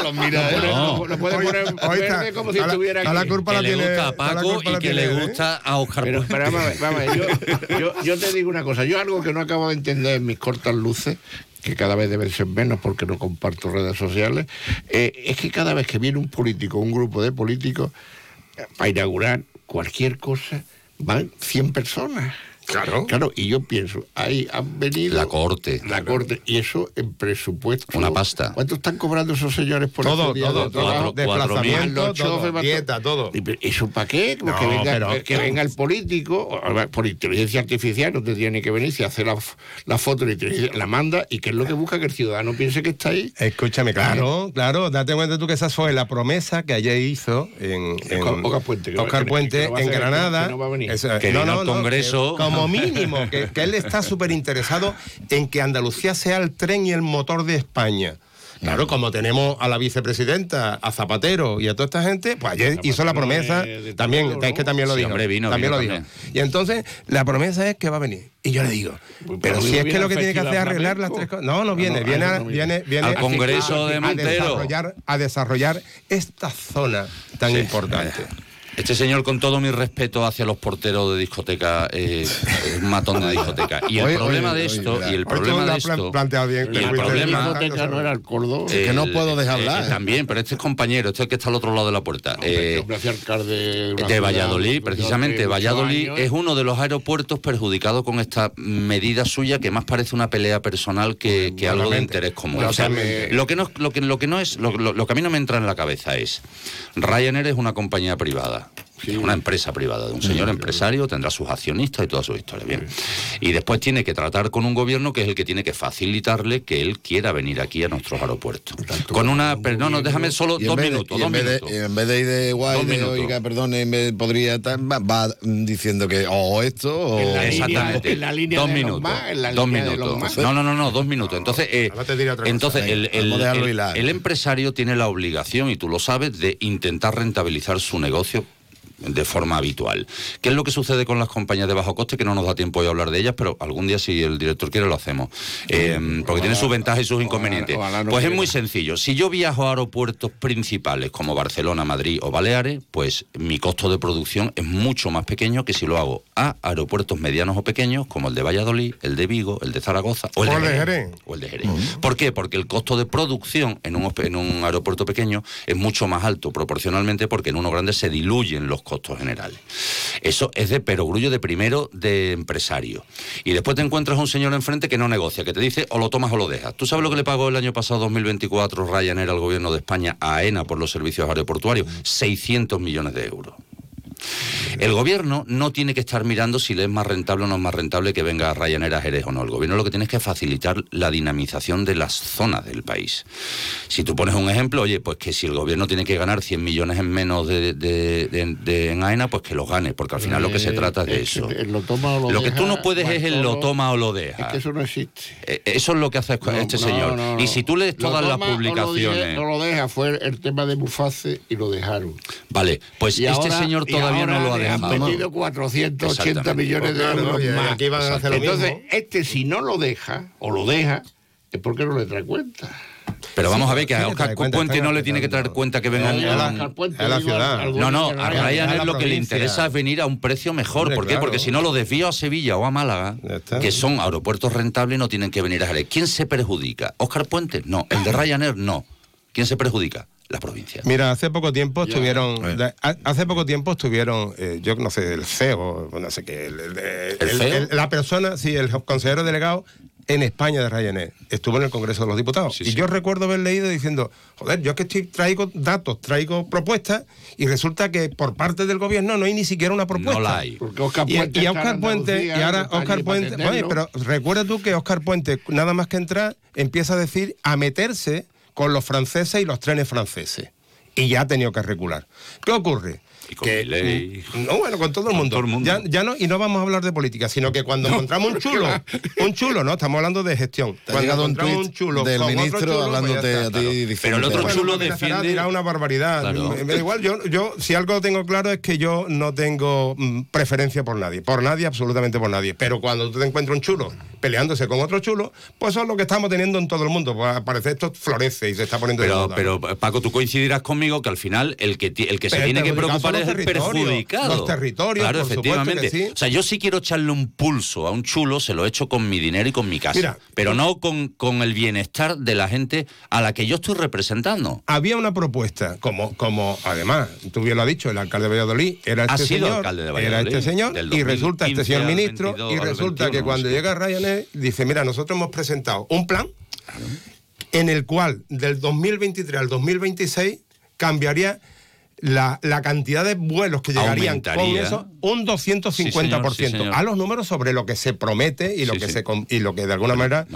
Lo puedes poner verde como si estuviera aquí. A la culpa que la le tiene gusta a Paco y que le gusta a Óscar Puente. Pero vamos a ver, yo te digo una cosa. Yo algo que no acabo de entender en mis cortas luces, que cada vez deben ser menos porque no comparto redes sociales, es que cada vez que viene un político, un grupo de políticos, para inaugurar cualquier cosa, van 100 personas. Claro, y yo pienso, ahí han venido... La corte, y eso en presupuesto... Una pasta. ¿Cuánto están cobrando esos señores por todo, este día? Todo, desplazamiento, dieta, todo. ¿Eso para qué? No, que venga el político, por inteligencia artificial, no te tiene que venir, si hace la foto, la manda, y qué es lo que busca, que el ciudadano piense que está ahí. Escúchame, claro, date cuenta tú que esa fue la promesa que ayer hizo en Óscar Puente en Granada. Que no va a venir. Que vino al Congreso... Como mínimo, que él está súper interesado en que Andalucía sea el tren y el motor de España. Claro, como tenemos a la vicepresidenta, a Zapatero y a toda esta gente, pues ayer hizo la promesa, también, es que también lo dijo. Hombre, vino también. Y entonces, la promesa es que va a venir. Y yo le digo, pero si es que lo que tiene que hacer es arreglar las tres cosas. No viene al Congreso de Montero. A desarrollar esta zona tan importante. Este señor, con todo mi respeto hacia los porteros de discoteca, es un matón de discoteca. Y el problema de esto, y el problema de esto, y el problema no era el Córdoba, que no puedo dejar hablar. También, pero este es compañero, este es el que está al otro lado de la puerta. De Valladolid, precisamente. Valladolid es uno de los aeropuertos perjudicados con esta medida suya que más parece una pelea personal que algo de interés común. O sea, lo que a mí no me entra en la cabeza es, Ryanair es una compañía privada. Sí. Una empresa privada de un señor empresario, tendrá sus accionistas y toda su historia. Bien. Y después tiene que tratar con un gobierno que es el que tiene que facilitarle que él quiera venir aquí a nuestros aeropuertos. Con una... Pero no, déjame solo 2 minutos. En vez de ir de guay, oiga, perdone, podría estar... Va diciendo que esto o... Exactamente. En la línea 2 minutos. 2 minutos. No, 2 minutos. Entonces, el empresario tiene la obligación, y tú lo sabes, de intentar rentabilizar su negocio de forma habitual. ¿Qué es lo que sucede con las compañías de bajo coste? Que no nos da tiempo hoy a hablar de ellas, pero algún día, si el director quiere, lo hacemos. Porque tiene sus ventajas y sus inconvenientes. Pues es muy sencillo. Si yo viajo a aeropuertos principales como Barcelona, Madrid o Baleares, pues mi costo de producción es mucho más pequeño que si lo hago a aeropuertos medianos o pequeños como el de Valladolid, el de Vigo, el de Zaragoza o el de Jerez. ¿Por qué? Porque el costo de producción en un aeropuerto pequeño es mucho más alto proporcionalmente, porque en uno grande se diluyen los costos generales. Eso es de perogrullo de primero de empresario. Y después te encuentras un señor enfrente que no negocia, que te dice o lo tomas o lo dejas. ¿Tú sabes lo que le pagó el año pasado, 2024, Ryanair al gobierno de España a AENA por los servicios aeroportuarios? 600 millones de euros. El gobierno no tiene que estar mirando si le es más rentable o no es más rentable que venga Ryanair a Jerez o no. El gobierno lo que tiene es que facilitar la dinamización de las zonas del país. Si tú pones un ejemplo, oye, pues que si el gobierno tiene que ganar 100 millones en menos en AENA, pues que lo gane, porque al final lo que se trata es de eso. Lo que tú no puedes es el lo toma o lo deja. Es que eso no existe. Eso es lo que hace este señor. No. Y si tú lees todas las publicaciones... No lo deja, fue el tema de Muface y lo dejaron. Vale, pues y este ahora, señor todavía no lo ha dejado. Han metido 480 millones de euros más. Aquí van a hacer lo Entonces, mismo. si no lo deja, o lo deja, es porque no le trae cuenta. Pero vamos a ver que a Óscar Puente no le tiene que traer cuenta que venga a la ciudad. No, a Ryanair lo que le interesa es venir a un precio mejor. ¿Por qué? Porque si no lo desvío a Sevilla o a Málaga, que son aeropuertos rentables y no tienen que venir a Jerez. ¿Quién se perjudica? ¿Óscar Puente? No. ¿El de Ryanair? No. ¿Quién se perjudica? La provincia. Mira, hace poco tiempo estuvieron, yo no sé, el CEO, no sé qué, la persona, sí, el consejero delegado en España de Ryanair, estuvo en el Congreso de los Diputados. Y yo recuerdo haber leído diciendo, joder, yo es que traigo datos, traigo propuestas, y resulta que por parte del gobierno no hay ni siquiera una propuesta. No la hay. Porque Óscar Puente y Óscar Puente, y ahora Óscar Puente, oye, pero recuerda tú que Óscar Puente, nada más que entrar, empieza a decir, a meterse con los franceses y los trenes franceses. Y ya ha tenido que recular. ¿Qué ocurre? Y con Milei. No, bueno, con todo el mundo. Ya no, y no vamos a hablar de política, sino que cuando encontramos un chulo, no, estamos hablando de gestión. Te ha llegado un tuit del ministro hablándote a ti. Pero el otro chulo defiende... Dirá una barbaridad. Claro. Me da igual, yo si algo tengo claro es que yo no tengo preferencia por nadie, absolutamente por nadie. Pero cuando tú te encuentras un chulo peleándose con otro chulo, pues eso es lo que estamos teniendo en todo el mundo. Pues parece esto florece y se está poniendo de moda. Pero Paco, tú coincidirás conmigo que al final el que se tiene que preocupar es el perjudicado. Los territorios, claro, por efectivamente. Sí. O sea, yo sí quiero echarle un pulso a un chulo, se lo echo con mi dinero y con mi casa. Mira, pero no con el bienestar de la gente a la que yo estoy representando. Había una propuesta, como además, tú bien lo has dicho, el alcalde de Valladolid era este señor, y resulta este señor ministro, y resulta que cuando llega Ryanair, dice, mira, nosotros hemos presentado un plan en el cual del 2023 al 2026 cambiaría la cantidad de vuelos que llegarían con eso un 250%. Sí, señor. A los números sobre lo que se promete y lo que de alguna manera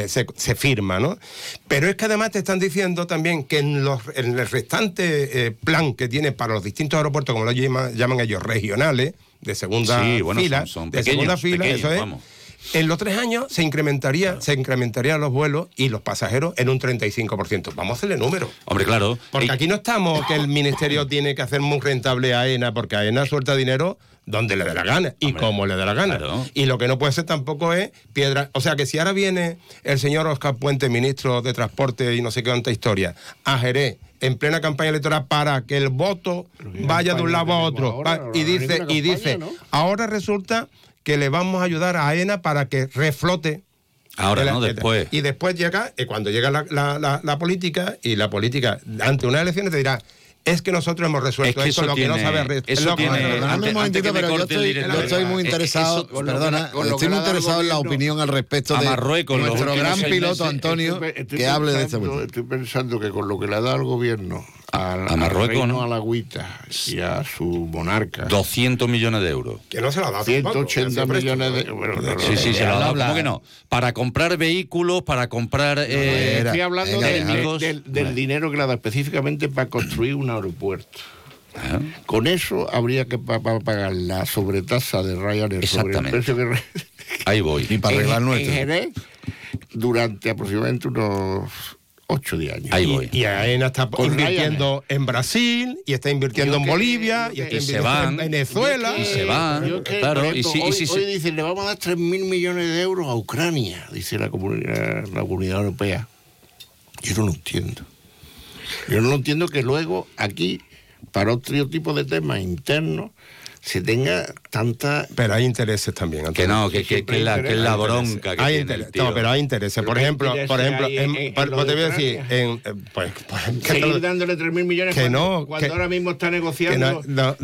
se firma, ¿no? Pero es que además te están diciendo también que en el restante plan que tiene para los distintos aeropuertos, como lo llaman ellos, regionales, de segunda fila, son de pequeños, segunda fila, eso es. Vamos. En los 3 años se incrementarían los vuelos y los pasajeros en un 35%. Vamos a hacerle números. Hombre, claro. Porque aquí no estamos que el ministerio tiene que hacer muy rentable a AENA, porque AENA suelta dinero donde le dé la gana y como le dé la gana. Claro. Y lo que no puede ser tampoco es piedra. O sea, que si ahora viene el señor Óscar Puente, ministro de Transporte y no sé qué tanta historia, a Jerez en plena campaña electoral para que el voto vaya de un lado a otro, y dice, ahora resulta que le vamos a ayudar a AENA para que reflote. Ahora, ¿no? Después. Y después llega, cuando llega la política, y la política ante unas elecciones te dirá, es que nosotros hemos resuelto esto, lo que no sabe... Eso tiene... Un momentito, pero yo estoy muy interesado, estoy muy interesado en la opinión al respecto de nuestro gran piloto Antonio, que hable de este momento. Estoy pensando que con lo que le ha dado al gobierno, a Marruecos, ¿no? A la Agüita y a su monarca. 200 millones de euros. Que no se lo ha dado. 180 millones de euros. Sí, se lo ha dado. ¿Cómo que no? Para comprar vehículos, para comprar... estoy hablando del dinero que le ha dado específicamente para construir un aeropuerto. Con eso habría que pagar la sobretasa de Ryanair sobre el precio que... Ahí voy. Y para arreglar nuestro. En Jerez, durante aproximadamente unos 8 o 10 años. Ahí voy. Y AENA está invirtiendo en Brasil, y está invirtiendo en Bolivia, y está invirtiendo en Venezuela. Y se van, claro. Hoy dicen, le vamos a dar 3.000 millones de euros a Ucrania, dice la Comunidad Europea. Yo no lo entiendo. Yo no lo entiendo que luego aquí, para otro tipo de temas internos, se tenga tanta... Pero hay intereses también, Antonio. Que es la bronca que hay tiene el tío. No, pero hay intereses. Por ejemplo, te voy a decir, seguir dándole 3.000 millones cuando ahora mismo está negociando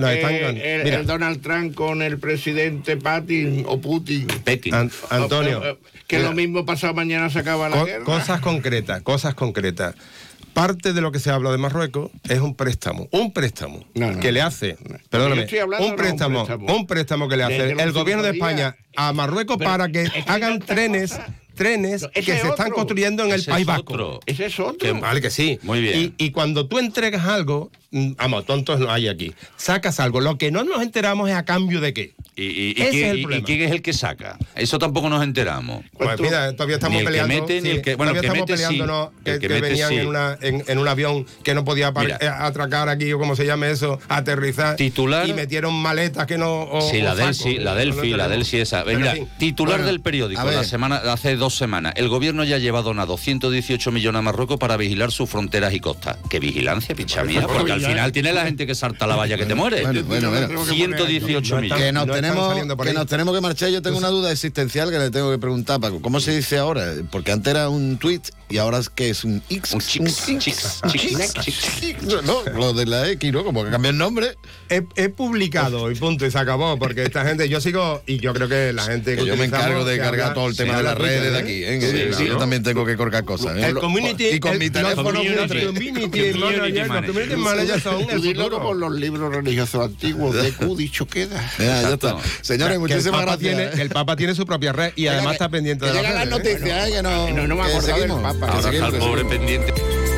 el Donald Trump con el presidente Putin. Antonio. Que lo mismo pasado mañana se acaba la guerra. Cosas concretas. parte de lo que se habla de Marruecos es un préstamo que le hace, perdóname, un préstamo que le hace el gobierno de España a Marruecos para que hagan trenes que se están construyendo en el País Vasco. Ese es otro. Vale, que sí. Muy bien. Y cuando tú entregas algo, vamos, tontos no hay aquí. Sacas algo. Lo que no nos enteramos es a cambio de qué. ¿Y quién es el que saca? Eso tampoco nos enteramos. Pues mira, todavía estamos peleando. Ni el que mete, ni el que... Bueno, todavía el que estamos mete peleando, sí. ¿no? El que que mete venían sí. en un avión que no podía atracar aquí, o como se llame eso, aterrizar. Titular... Y metieron maletas que no... Sí, la Delphi esa. Mira, titular del periódico, hace 2 semanas. El gobierno ya lleva donado 118 millones a Marruecos para vigilar sus fronteras y costas. ¿Qué vigilancia, picha mía? Porque al final tiene la gente que salta la valla que te muere. Bueno. 118 millones. Que nos tenemos que marchar. Yo tengo una duda existencial que le tengo que preguntar, Paco. ¿Cómo se dice ahora? Porque antes era un tweet y ahora es que es un X. Un chix. No, lo de la X, ¿no? Como que cambió el nombre. He publicado y punto, y se acabó. Porque esta gente, yo sigo, y yo creo que la gente que yo me encargo de cargar todo el tema de las redes de aquí. Sí, yo también tengo que colgar cosas. El community, y con mi teléfono los community managers son el futuro. Como los libros religiosos antiguos de Q, dicho queda. Ya está. Señores, muchísimas gracias. El Papa tiene su propia red y además está pendiente de las redes. Las noticias, que no me acuerdo del Papa. Ahora está el pobre pendiente.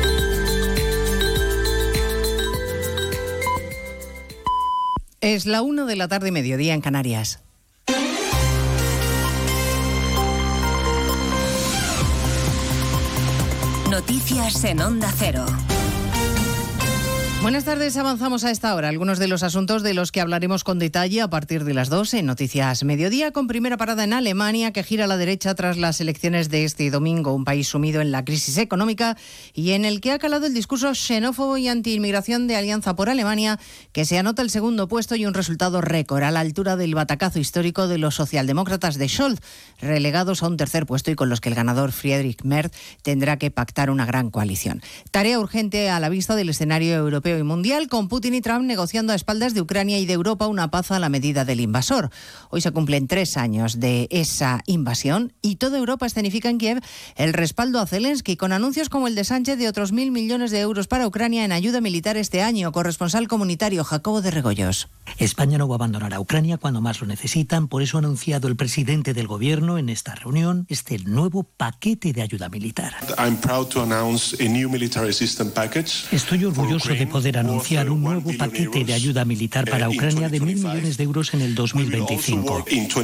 Es la 1:00 PM, en Canarias. Noticias en Onda Cero. Buenas tardes, avanzamos a esta hora. Algunos de los asuntos de los que hablaremos con detalle a partir de las 2 en Noticias Mediodía, con primera parada en Alemania, que gira a la derecha tras las elecciones de este domingo, un país sumido en la crisis económica y en el que ha calado el discurso xenófobo y antiinmigración de Alianza por Alemania, que se anota el segundo puesto y un resultado récord, a la altura del batacazo histórico de los socialdemócratas de Scholz, relegados a un tercer puesto y con los que el ganador Friedrich Merz tendrá que pactar una gran coalición. Tarea urgente a la vista del escenario europeo y mundial, con Putin y Trump negociando a espaldas de Ucrania y de Europa una paz a la medida del invasor. Hoy se cumplen 3 años de esa invasión y toda Europa escenifica en Kiev el respaldo a Zelensky, con anuncios como el de Sánchez de otros 1.000 millones de euros para Ucrania en ayuda militar este año. Corresponsal comunitario Jacobo de Regoyos. España no va a abandonar a Ucrania cuando más lo necesitan, por eso ha anunciado el presidente del gobierno en esta reunión el nuevo paquete de ayuda militar. Estoy orgulloso de poder anunciar un nuevo paquete de ayuda militar para Ucrania de 1.000 millones de euros en el 2025.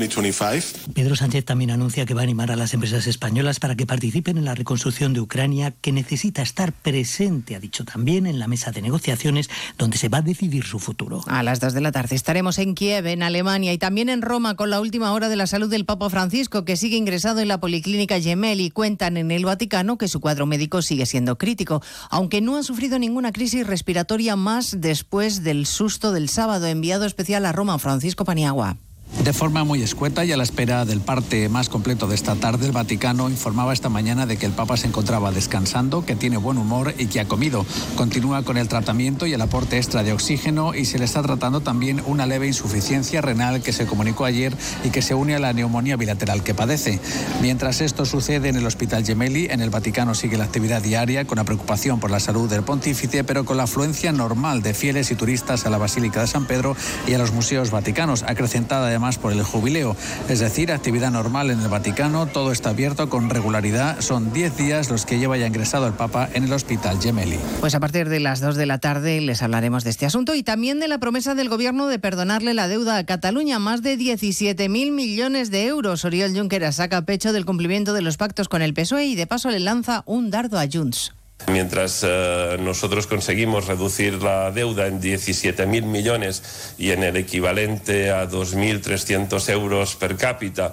Pedro Sánchez también anuncia que va a animar a las empresas españolas para que participen en la reconstrucción de Ucrania, que necesita estar presente, ha dicho también, en la mesa de negociaciones donde se va a decidir su futuro. A las 2 de la tarde estaremos en Kiev, en Alemania, y también en Roma con la última hora de la salud del Papa Francisco, que sigue ingresado en la Policlínica Gemelli. Cuentan en el Vaticano que su cuadro médico sigue siendo crítico, aunque no ha sufrido ninguna crisis respiratoria más después del susto del sábado. Enviado especial a Roma, Francisco Paniagua. De forma muy escueta y a la espera del parte más completo de esta tarde, el Vaticano informaba esta mañana de que el Papa se encontraba descansando, que tiene buen humor y que ha comido. Continúa con el tratamiento y el aporte extra de oxígeno, y se le está tratando también una leve insuficiencia renal que se comunicó ayer y que se une a la neumonía bilateral que padece. Mientras esto sucede en el Hospital Gemelli, en el Vaticano sigue la actividad diaria con la preocupación por la salud del pontífice, pero con la afluencia normal de fieles y turistas a la Basílica de San Pedro y a los museos vaticanos, acrecentada además por el jubileo. Es decir, actividad normal en el Vaticano, todo está abierto con regularidad. Son 10 días los que lleva ya ingresado el Papa en el Hospital Gemelli. Pues a partir de las 2 de la tarde les hablaremos de este asunto y también de la promesa del Gobierno de perdonarle la deuda a Cataluña, más de 17.000 millones de euros. Oriol Junqueras saca pecho del cumplimiento de los pactos con el PSOE y de paso le lanza un dardo a Junts. Mientras nosotros conseguimos reducir la deuda en 17.000 millones y en el equivalente a 2.300 euros per cápita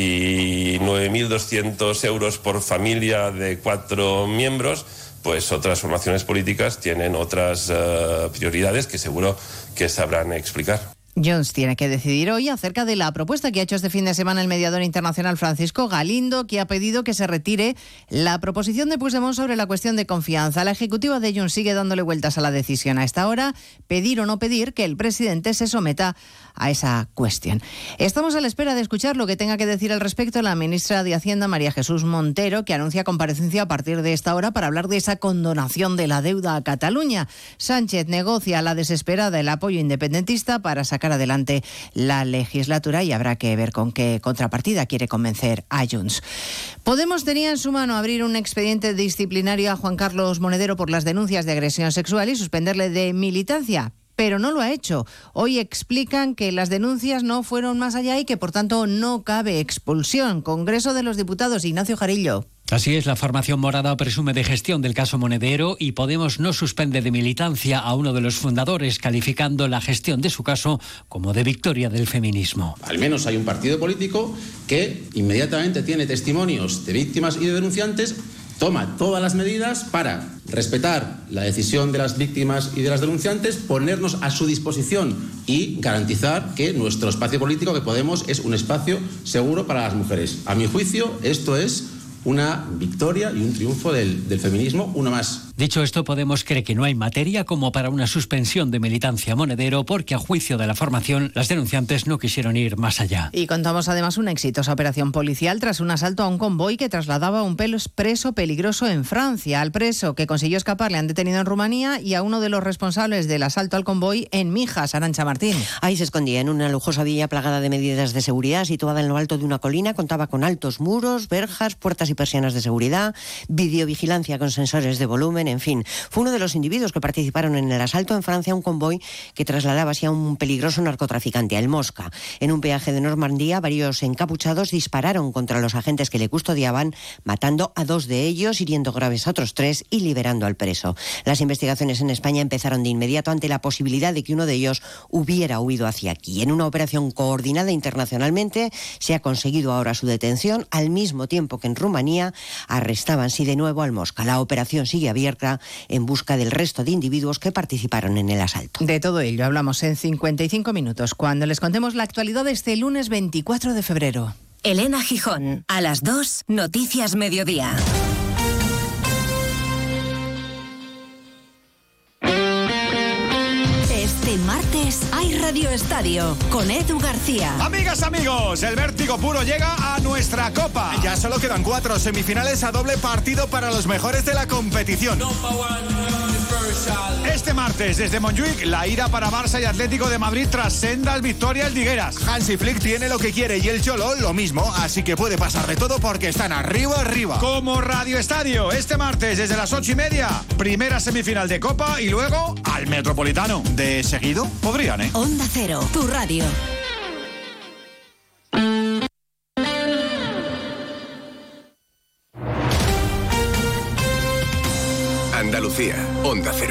y 9.200 euros por familia de 4 miembros, pues otras formaciones políticas tienen otras prioridades que seguro que sabrán explicar. Junts tiene que decidir hoy acerca de la propuesta que ha hecho este fin de semana el mediador internacional Francisco Galindo, que ha pedido que se retire la proposición de Puigdemont sobre la cuestión de confianza. La ejecutiva de Junts sigue dándole vueltas a la decisión a esta hora, pedir o no pedir que el presidente se someta a esa cuestión. Estamos a la espera de escuchar lo que tenga que decir al respecto la ministra de Hacienda, María Jesús Montero, que anuncia comparecencia a partir de esta hora para hablar de esa condonación de la deuda a Cataluña. Sánchez negocia a la desesperada el apoyo independentista para sacar adelante la legislatura y habrá que ver con qué contrapartida quiere convencer a Junts. Podemos tenía en su mano abrir un expediente disciplinario a Juan Carlos Monedero por las denuncias de agresión sexual y suspenderle de militancia, pero no lo ha hecho. Hoy explican que las denuncias no fueron más allá y que por tanto no cabe expulsión. Congreso de los Diputados, Ignacio Jarillo. Así es, la formación morada presume de gestión del caso Monedero y Podemos no suspende de militancia a uno de los fundadores, calificando la gestión de su caso como de victoria del feminismo. Al menos hay un partido político que inmediatamente tiene testimonios de víctimas y de denunciantes, toma todas las medidas para respetar la decisión de las víctimas y de las denunciantes, ponernos a su disposición y garantizar que nuestro espacio político, que Podemos, es un espacio seguro para las mujeres. A mi juicio, esto es una victoria y un triunfo del feminismo, uno más. Dicho esto, Podemos cree que no hay materia como para una suspensión de militancia a Monedero porque, a juicio de la formación, las denunciantes no quisieron ir más allá. Y contamos además una exitosa operación policial tras un asalto a un convoy que trasladaba a un preso peligroso en Francia. Al preso que consiguió escapar le han detenido en Rumanía y a uno de los responsables del asalto al convoy en Mijas, Arantxa Martín. Ahí se escondía en una lujosa villa plagada de medidas de seguridad situada en lo alto de una colina. Contaba con altos muros, verjas, puertas y persianas de seguridad, videovigilancia con sensores de volumen, en fin. Fue uno de los individuos que participaron en el asalto en Francia a un convoy que trasladaba así a un peligroso narcotraficante, a El Mosca. En un peaje de Normandía, varios encapuchados dispararon contra los agentes que le custodiaban, matando a 2 de ellos, hiriendo graves a otros 3 y liberando al preso. Las investigaciones en España empezaron de inmediato ante la posibilidad de que uno de ellos hubiera huido hacia aquí. En una operación coordinada internacionalmente se ha conseguido ahora su detención, al mismo tiempo que en Rumanía arrestaban sí de nuevo al Mosca. La operación sigue abierta en busca del resto de individuos que participaron en el asalto. De todo ello hablamos en 55 minutos, cuando les contemos la actualidad de este lunes 24 de febrero. Elena Gijón, a las 2, Noticias Mediodía. Este martes hay Radio Estadio con Edu García. Amigas, amigos, el vértigo puro llega a nuestra Copa. Ya solo quedan 4 semifinales a doble partido para los mejores de la competición. Este martes, desde Montjuic, la ira para Barça y Atlético de Madrid tras sendas victorias ligueras. Hansi Flick tiene lo que quiere y el Cholo lo mismo, así que puede pasar de todo porque están arriba. Como Radio Estadio, este martes desde las 8:30, primera semifinal de Copa y luego al Metropolitano. De seguido, podrían, ¿eh? Onda Cero, tu radio. Andalucía, Onda Cero.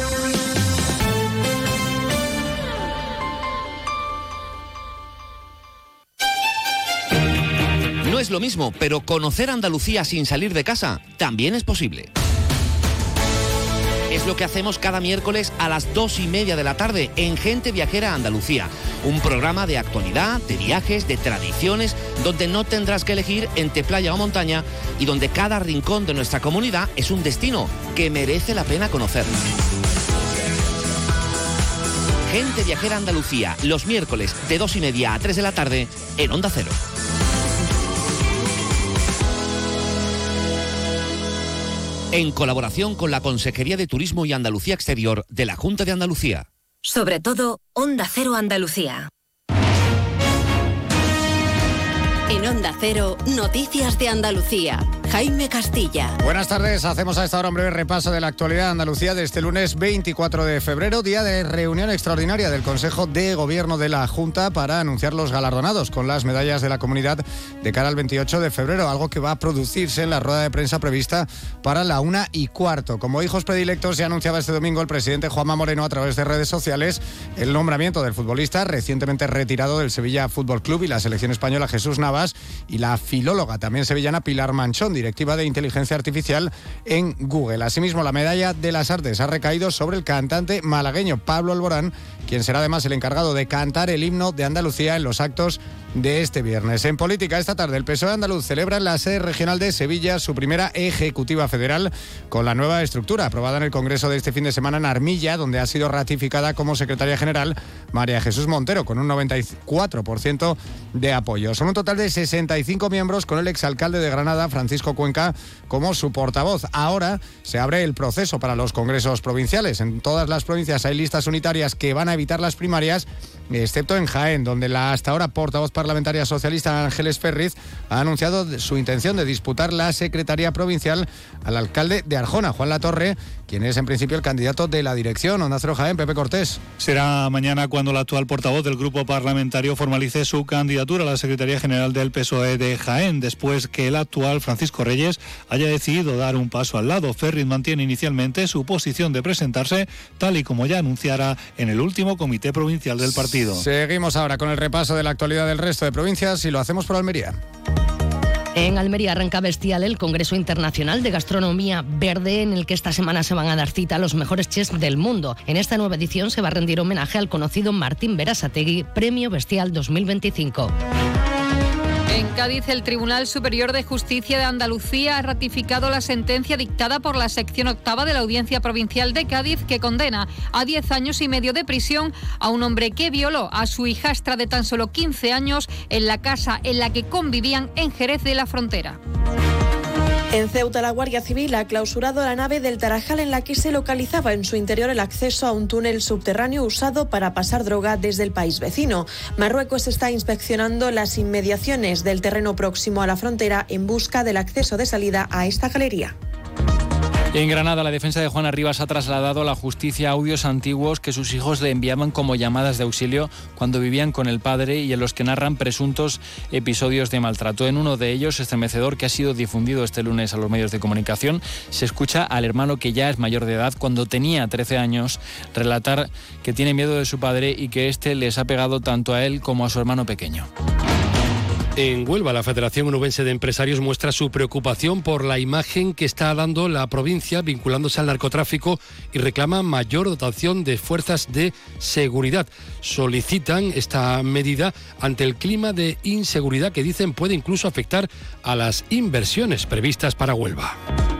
No es lo mismo, pero conocer Andalucía sin salir de casa también es posible. Es lo que hacemos cada miércoles a las 2:30 de la tarde en Gente Viajera Andalucía. Un programa de actualidad, de viajes, de tradiciones, donde no tendrás que elegir entre playa o montaña y donde cada rincón de nuestra comunidad es un destino que merece la pena conocer. Gente Viajera Andalucía, los miércoles de 2:30 a 3 de la tarde en Onda Cero. En colaboración con la Consejería de Turismo y Andalucía Exterior de la Junta de Andalucía. Sobre todo, Onda Cero Andalucía. En Onda Cero, Noticias de Andalucía. Jaime Castilla. Buenas tardes, hacemos a esta hora un breve repaso de la actualidad de Andalucía de este lunes 24 de febrero, día de reunión extraordinaria del Consejo de Gobierno de la Junta para anunciar los galardonados con las medallas de la Comunidad de cara al 28 de febrero, algo que va a producirse en la rueda de prensa prevista para la 1:15. Como hijos predilectos ya anunciaba este domingo el presidente Juanma Moreno a través de redes sociales el nombramiento del futbolista recientemente retirado del Sevilla Fútbol Club y la selección española Jesús Navas y la filóloga también sevillana Pilar Manchón, directiva de inteligencia artificial en Google. Asimismo, la medalla de las artes ha recaído sobre el cantante malagueño Pablo Alborán, quien será además el encargado de cantar el himno de Andalucía en los actos de este viernes. En política, esta tarde el PSOE andaluz celebra en la sede regional de Sevilla su primera ejecutiva federal con la nueva estructura aprobada en el Congreso de este fin de semana en Armilla, donde ha sido ratificada como secretaria general María Jesús Montero, con un 94% de apoyo. Son un total de 65 miembros, con el exalcalde de Granada, Francisco Cuenca, como su portavoz. Ahora se abre el proceso para los congresos provinciales. En todas las provincias hay listas unitarias que van a evitar las primarias, excepto en Jaén, donde la hasta ahora portavoz parlamentaria socialista Ángeles Ferriz ha anunciado su intención de disputar la secretaría provincial al alcalde de Arjona, Juan Latorre, quien es en principio el candidato de la dirección. Onda Cero Jaén, Pepe Cortés. Será mañana cuando la actual portavoz del grupo parlamentario formalice su candidatura a la Secretaría General del PSOE de Jaén, después que el actual Francisco Reyes haya decidido dar un paso al lado. Ferriz mantiene inicialmente su posición de presentarse, tal y como ya anunciara en el último comité provincial del partido. Seguimos ahora con el repaso de la actualidad del resto de provincias y lo hacemos por Almería. En Almería arranca bestial el Congreso Internacional de Gastronomía Verde, en el que esta semana se van a dar cita a los mejores chefs del mundo. En esta nueva edición se va a rendir homenaje al conocido Martín Berasategui, Premio Bestial 2025. En Cádiz, el Tribunal Superior de Justicia de Andalucía ha ratificado la sentencia dictada por la sección octava de la Audiencia Provincial de Cádiz, que condena a 10 años y medio de prisión a un hombre que violó a su hijastra de tan solo 15 años en la casa en la que convivían en Jerez de la Frontera. En Ceuta, la Guardia Civil ha clausurado la nave del Tarajal en la que se localizaba en su interior el acceso a un túnel subterráneo usado para pasar droga desde el país vecino. Marruecos está inspeccionando las inmediaciones del terreno próximo a la frontera en busca del acceso de salida a esta galería. En Granada, la defensa de Juana Rivas ha trasladado a la justicia audios antiguos que sus hijos le enviaban como llamadas de auxilio cuando vivían con el padre y en los que narran presuntos episodios de maltrato. En uno de ellos, estremecedor, que ha sido difundido este lunes a los medios de comunicación, se escucha al hermano, que ya es mayor de edad, cuando tenía 13 años, relatar que tiene miedo de su padre y que éste les ha pegado tanto a él como a su hermano pequeño. En Huelva, la Federación Onubense de Empresarios muestra su preocupación por la imagen que está dando la provincia vinculándose al narcotráfico y reclama mayor dotación de fuerzas de seguridad. Solicitan esta medida ante el clima de inseguridad que dicen puede incluso afectar a las inversiones previstas para Huelva.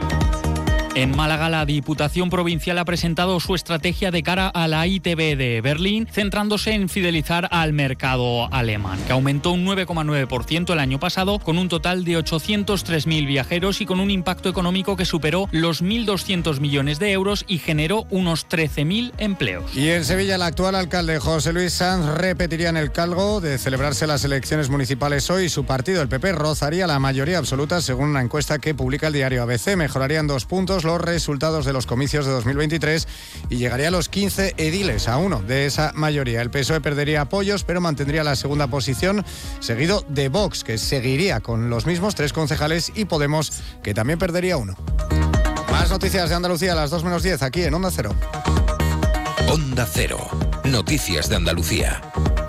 En Málaga, la Diputación Provincial ha presentado su estrategia de cara a la ITB de Berlín, centrándose en fidelizar al mercado alemán, que aumentó un 9,9% el año pasado, con un total de 803.000 viajeros y con un impacto económico que superó los 1.200 millones de euros y generó unos 13.000 empleos. Y en Sevilla, el actual alcalde José Luis Sanz repetiría en el cargo. De celebrarse las elecciones municipales hoy, su partido, el PP, rozaría la mayoría absoluta, según una encuesta que publica el diario ABC. Mejorarían 2 puntos los resultados de los comicios de 2023 y llegaría a los 15 ediles, a uno de esa mayoría. El PSOE perdería apoyos, pero mantendría la segunda posición, seguido de Vox, que seguiría con los mismos 3 concejales, y Podemos, que también perdería 1. Más noticias de Andalucía a las 2 menos 10, aquí en Onda Cero. Onda Cero. Noticias de Andalucía.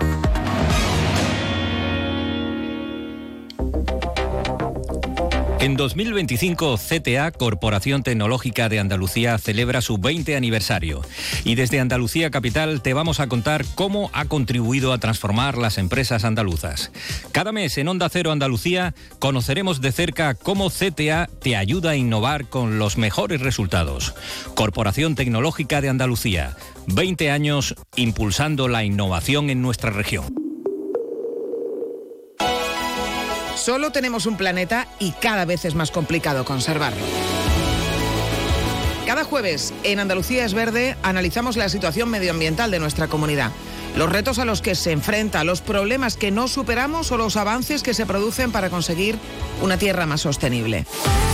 En 2025, CTA, Corporación Tecnológica de Andalucía, celebra su 20 aniversario. Y desde Andalucía Capital te vamos a contar cómo ha contribuido a transformar las empresas andaluzas. Cada mes en Onda Cero Andalucía conoceremos de cerca cómo CTA te ayuda a innovar con los mejores resultados. Corporación Tecnológica de Andalucía, 20 años impulsando la innovación en nuestra región. Solo tenemos un planeta y cada vez es más complicado conservarlo. Cada jueves, en Andalucía es Verde, analizamos la situación medioambiental de nuestra comunidad, los retos a los que se enfrenta, los problemas que no superamos o los avances que se producen para conseguir una tierra más sostenible.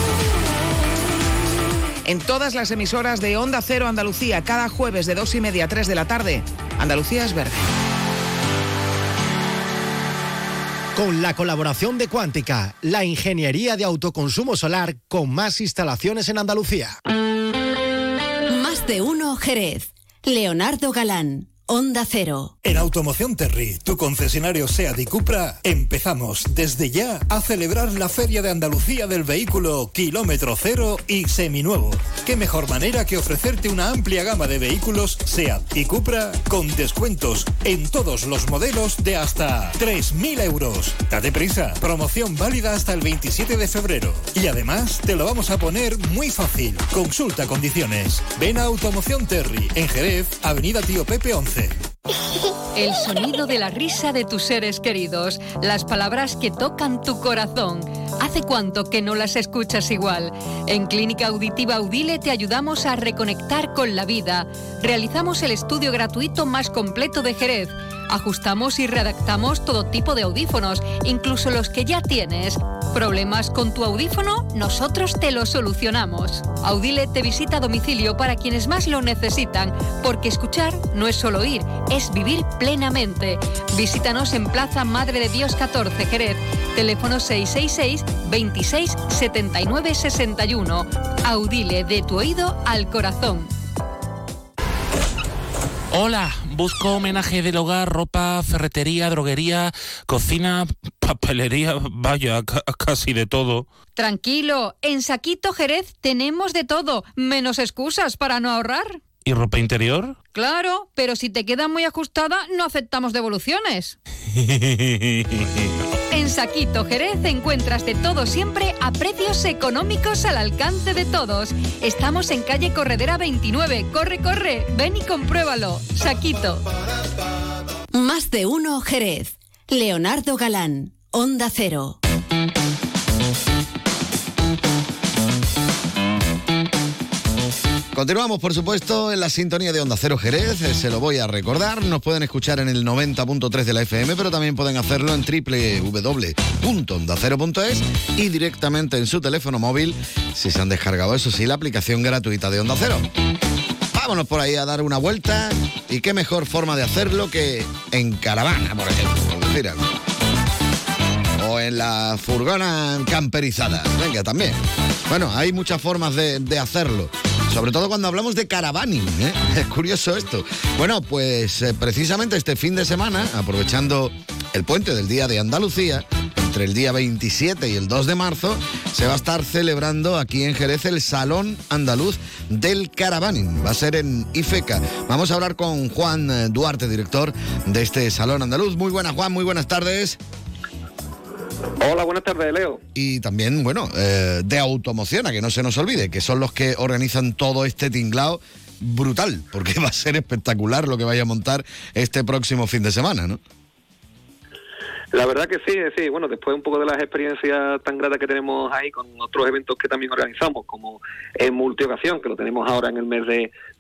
En todas las emisoras de Onda Cero Andalucía, cada jueves de 2:30 a 3 de la tarde, Andalucía es Verde. Con la colaboración de Cuántica, la ingeniería de autoconsumo solar con más instalaciones en Andalucía. Más de uno Jerez. Leonardo Galán. Onda Cero. En Automoción Terry, tu concesionario SEAT y Cupra, empezamos desde ya a celebrar la Feria de Andalucía del Vehículo Kilómetro Cero y Seminuevo. ¿Qué mejor manera que ofrecerte una amplia gama de vehículos SEAT y Cupra con descuentos en todos los modelos de hasta 3.000 euros? Date prisa, promoción válida hasta el 27 de febrero. Y además te lo vamos a poner muy fácil. Consulta condiciones. Ven a Automoción Terry, en Jerez, Avenida Tío Pepe 11. El sonido de la risa de tus seres queridos, las palabras que tocan tu corazón. ¿Hace cuánto que no las escuchas igual? En Clínica Auditiva Audile te ayudamos a reconectar con la vida. Realizamos el estudio gratuito más completo de Jerez. Ajustamos y readaptamos todo tipo de audífonos, incluso los que ya tienes. ¿Problemas con tu audífono? Nosotros te lo solucionamos. Audile te visita a domicilio para quienes más lo necesitan, porque escuchar no es solo oír, es vivir plenamente. Visítanos en Plaza Madre de Dios 14, Jerez. Teléfono 666 26 79 61. Audile, de tu oído al corazón. Hola, busco homenaje del hogar, ropa, ferretería, droguería, cocina, papelería, vaya, casi de todo. Tranquilo, en Saquito Jerez tenemos de todo, menos excusas para no ahorrar. ¿Y ropa interior? Claro, pero si te queda muy ajustada, no aceptamos devoluciones. En Saquito Jerez encuentras de todo siempre a precios económicos al alcance de todos. Estamos en calle Corredera 29. Corre, corre, ven y compruébalo. Saquito. Más de uno Jerez. Leonardo Galán, Onda Cero. Continuamos, por supuesto, en la sintonía de Onda Cero Jerez. Se lo voy a recordar. Nos pueden escuchar en el 90.3 de la FM, pero también pueden hacerlo en www.ondacero.es y directamente en su teléfono móvil, si se han descargado, eso sí, la aplicación gratuita de Onda Cero. Vámonos por ahí a dar una vuelta. Y qué mejor forma de hacerlo que en caravana, por ejemplo, por decir algo. O en la furgona camperizada. Venga, también. Bueno, hay muchas formas de hacerlo. Sobre todo cuando hablamos de caravaning, ¿eh? Es curioso esto. Bueno, pues precisamente este fin de semana, aprovechando el puente del Día de Andalucía, entre el día 27 y el 2 de marzo, se va a estar celebrando aquí en Jerez el Salón Andaluz del Caravaning. Va a ser en Ifeca. Vamos a hablar con Juan Duarte, director de este Salón Andaluz. Muy buenas, Juan, muy buenas tardes. Hola, buenas tardes, Leo. Y también, bueno, de Automoción, a que no se nos olvide, que son los que organizan todo este tinglao brutal, porque va a ser espectacular lo que vaya a montar este próximo fin de semana, ¿no? La verdad que sí. Bueno, después un poco de las experiencias tan gratas que tenemos ahí con otros eventos que también organizamos, como en Multiocasión, que lo tenemos ahora en el mes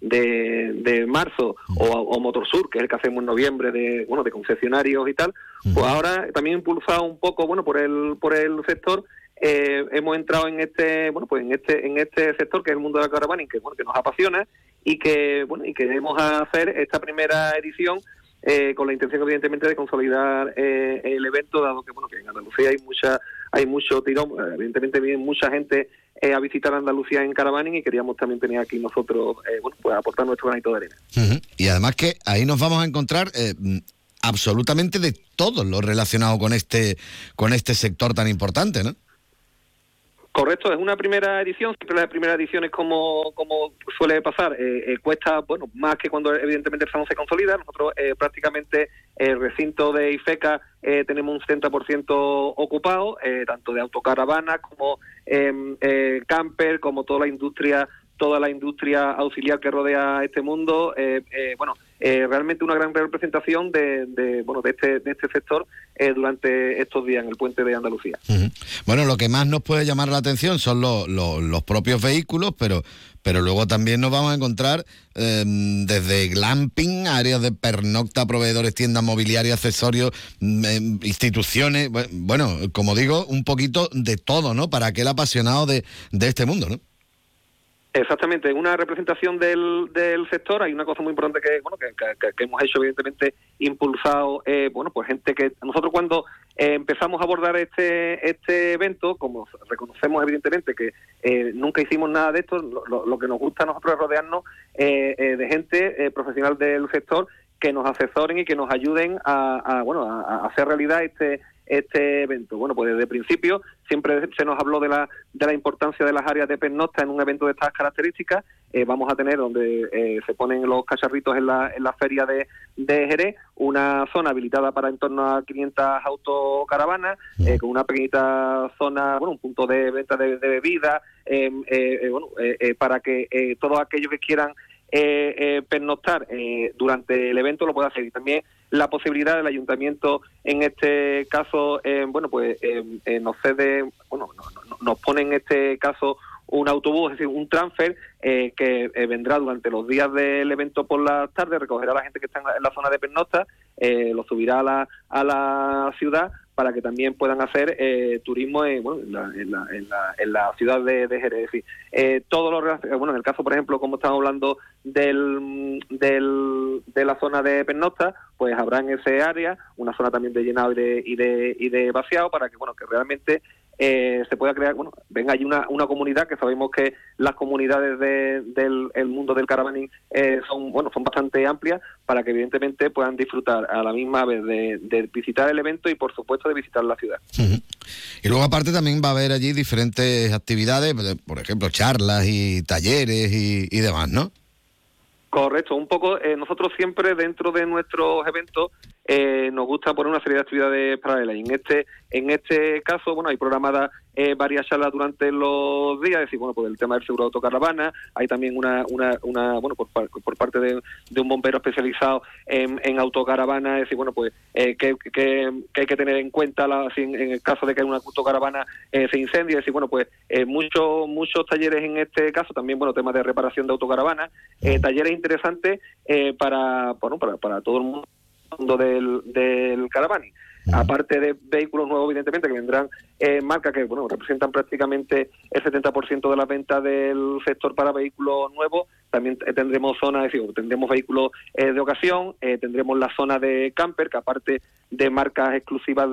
de marzo, o Motorsur, que es el que hacemos en noviembre de concesionarios y tal, pues ahora también impulsado un poco, bueno, por el sector, hemos entrado en este sector que es el mundo de la caravaning, que nos apasiona y que queremos hacer esta primera edición con la intención, evidentemente, de consolidar el evento, dado que en Andalucía hay mucho tirón. Evidentemente viene mucha gente a visitar Andalucía en caravaning y queríamos también tener aquí nosotros aportar nuestro granito de arena. Y además que ahí nos vamos a encontrar absolutamente de todo lo relacionado con este sector tan importante, ¿no? Correcto, es una primera edición. Siempre las primeras ediciones, como suele pasar, cuesta más que cuando evidentemente el salón se consolida. Nosotros prácticamente el recinto de Ifeca tenemos un 70% ocupado, tanto de autocaravanas como camper, como toda la industria auxiliar que rodea este mundo. Realmente una gran representación de este sector durante estos días en el puente de Andalucía. Bueno, lo que más nos puede llamar la atención son los propios vehículos, pero luego también nos vamos a encontrar desde glamping, áreas de pernocta, proveedores, tiendas mobiliarias, accesorios, instituciones, bueno, como digo, un poquito de todo, ¿no? Para aquel apasionado de este mundo, ¿no? Exactamente, una representación del sector. Hay una cosa muy importante que hemos hecho, evidentemente, impulsado, gente que nosotros cuando empezamos a abordar este evento, como reconocemos evidentemente que nunca hicimos nada de esto, lo que nos gusta a nosotros es rodearnos de gente profesional del sector que nos asesoren y que nos ayuden a hacer realidad este evento. Bueno, pues desde el principio siempre se nos habló de la importancia de las áreas de pernocta en un evento de estas características. Vamos a tener donde se ponen los cacharritos en la feria de Jerez, una zona habilitada para en torno a 500 autocaravanas, con una pequeñita zona, un punto de venta de bebidas, para que todos aquellos que quieran pernoctar durante el evento lo pueda hacer. Y también la posibilidad del ayuntamiento, en este caso, nos cede, nos pone en este caso un autobús, es decir, un transfer que vendrá durante los días del evento por la tarde, recogerá a la gente que está en la zona de pernocta, lo subirá a la ciudad para que también puedan hacer turismo en la ciudad de Jerez. Es decir, todo lo en el caso, por ejemplo, como estamos hablando de la zona de pernocta, pues habrá en ese área una zona también de llenado y de vaciado, para que que realmente se pueda crear, venga allí una comunidad, que sabemos que las comunidades del mundo del caravaning son bastante amplias, para que evidentemente puedan disfrutar a la misma vez de visitar el evento y por supuesto de visitar la ciudad. Uh-huh. Y luego aparte también va a haber allí diferentes actividades, por ejemplo charlas y talleres y demás, ¿no? Correcto, un poco nosotros siempre dentro de nuestros eventos nos gusta poner una serie de actividades paralelas. Y en este caso, hay programadas varias charlas durante los días, es decir, el tema del seguro de autocaravana, hay también por parte de un bombero especializado en autocaravana, es decir, que hay que tener en cuenta en el caso de que una autocaravana se incendie, es decir, muchos talleres en este caso, también temas de reparación de autocaravana, talleres interesantes para todo el mundo del caravaning. Aparte de vehículos nuevos, evidentemente, que vendrán marcas que representan prácticamente el 70% de las ventas del sector para vehículos nuevos. También tendremos zonas, es decir, tendremos vehículos de ocasión, tendremos la zona de camper, que aparte de marcas exclusivas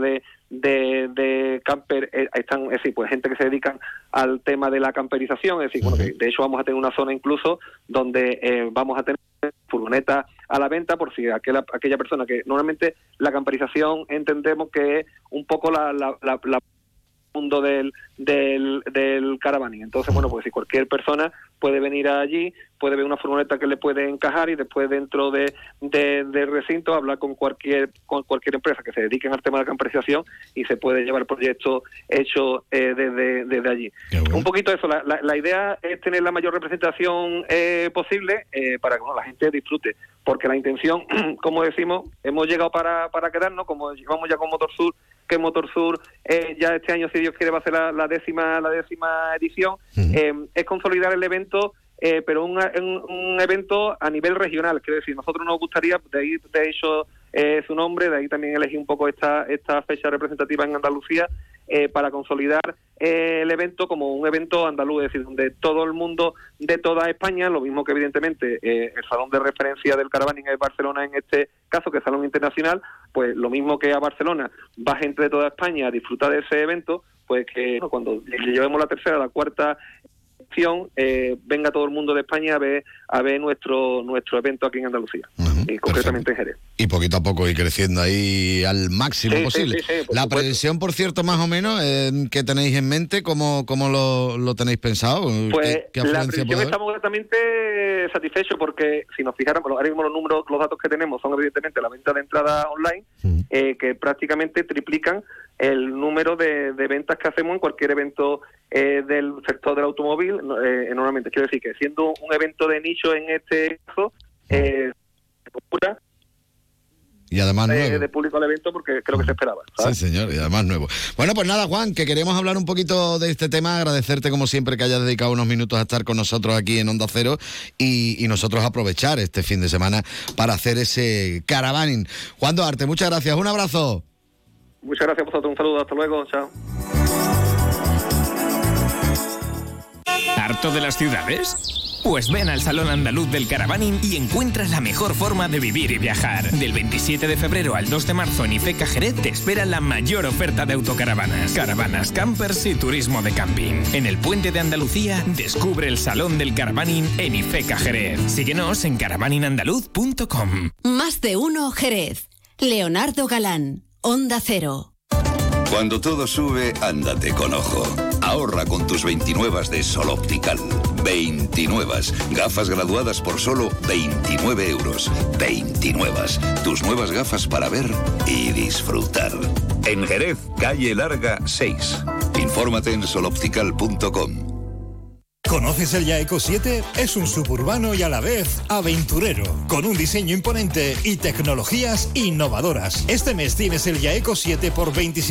de camper, están, es decir, gente que se dedican al tema de la camperización, es decir, que de hecho vamos a tener una zona incluso donde vamos a tener furgonetas a la venta, por si aquella persona que normalmente la camperización entendemos que es un poco la mundo del caravaning. Entonces, si cualquier persona puede venir allí, puede ver una furgoneta que le puede encajar y después dentro del recinto hablar con cualquier empresa que se dedique al tema de la camperización y se puede llevar el proyecto hecho desde allí. Un poquito eso, la idea es tener la mayor representación posible para que la gente disfrute, porque la intención, como decimos, hemos llegado para quedarnos, como llevamos ya con Motor Sur, que Motor Sur ya este año, si Dios quiere, va a ser la décima edición, es consolidar el evento, pero un evento a nivel regional. Quiero decir, nosotros nos gustaría, de hecho su nombre, de ahí también elegí un poco esta fecha representativa en Andalucía, para consolidar el evento como un evento andaluz, es decir, donde todo el mundo de toda España, lo mismo que evidentemente el salón de referencia del caravaning es Barcelona en este caso, que es salón internacional, pues lo mismo que a Barcelona va gente de toda España a disfrutar de ese evento, pues que cuando llevemos la tercera, la cuarta edición, venga todo el mundo de España a ver nuestro evento aquí en Andalucía, y concretamente en Jerez. Y poquito a poco ir creciendo ahí al máximo posible. Sí, la previsión, por cierto, más o menos, ¿qué tenéis en mente? ¿Cómo lo tenéis pensado? Pues ¿Qué la previsión estamos completamente satisfechos, porque si nos fijáramos, ahora mismo los datos que tenemos son evidentemente la venta de entrada online, que prácticamente triplican el número de ventas que hacemos en cualquier evento del sector del automóvil. Normalmente, quiero decir que siendo un evento de nicho en este caso, y además nuevo. De público al evento, porque creo que se esperaba, ¿sabes? Sí, señor, y además nuevo. Bueno, pues nada, Juan, que queremos hablar un poquito de este tema, agradecerte como siempre que hayas dedicado unos minutos a estar con nosotros aquí en Onda Cero y nosotros aprovechar este fin de semana para hacer ese caravaning. Juan Duarte, muchas gracias, un abrazo. Muchas gracias a vosotros, un saludo, hasta luego, chao. ¿Harto de las ciudades? Pues ven al Salón Andaluz del Caravaning y encuentras la mejor forma de vivir y viajar. Del 27 de febrero al 2 de marzo en Ifeca Jerez te espera la mayor oferta de autocaravanas, caravanas, campers y turismo de camping. En el Puente de Andalucía, descubre el Salón del Caravaning en Ifeca Jerez. Síguenos en caravaninandaluz.com. Más de uno Jerez. Leonardo Galán, Onda Cero. Cuando todo sube, ándate con ojo. Ahorra con tus 29 de Sol Optical. 29. Gafas graduadas por solo 29 euros. 29. Tus nuevas gafas para ver y disfrutar. En Jerez, calle Larga 6. Infórmate en soloptical.com. ¿Conoces el Yaeco 7? Es un suburbano y a la vez aventurero, con un diseño imponente y tecnologías innovadoras. Este mes tienes el Yaeco 7 por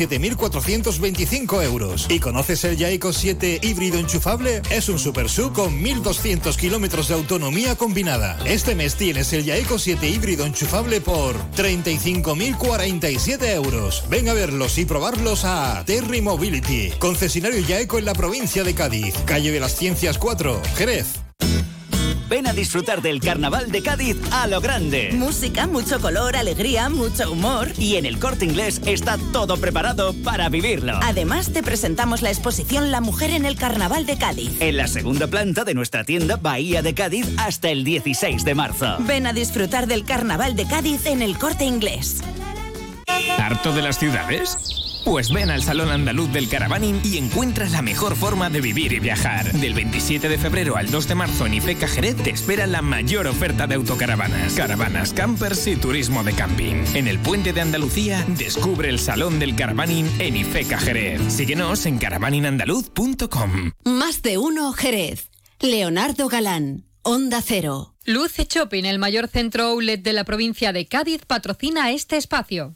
27.425 euros. ¿Y conoces el Yaeco 7 híbrido enchufable? Es un super sub con 1.200 kilómetros de autonomía combinada. Este mes tienes el Yaeco 7 híbrido enchufable por 35.047 euros. Ven a verlos y probarlos a Terry Mobility, concesionario Yaeco en la provincia de Cádiz, calle de las Ciencias 4, Jerez. Ven a disfrutar del Carnaval de Cádiz a lo grande. Música, mucho color, alegría, mucho humor. Y en el Corte Inglés está todo preparado para vivirlo. Además, te presentamos la exposición La Mujer en el Carnaval de Cádiz. En la segunda planta de nuestra tienda Bahía de Cádiz hasta el 16 de marzo. Ven a disfrutar del Carnaval de Cádiz en el Corte Inglés. ¿Harto de las ciudades? Pues ven al Salón Andaluz del Caravaning y encuentras la mejor forma de vivir y viajar. Del 27 de febrero al 2 de marzo en Ifeca Jerez te espera la mayor oferta de autocaravanas, caravanas, campers y turismo de camping. En el Puente de Andalucía, descubre el Salón del Caravaning en Ifeca Jerez. Síguenos en caravaninandaluz.com. Más de uno Jerez. Leonardo Galán, Onda Cero. Luce Shopping, el mayor centro outlet de la provincia de Cádiz, patrocina este espacio.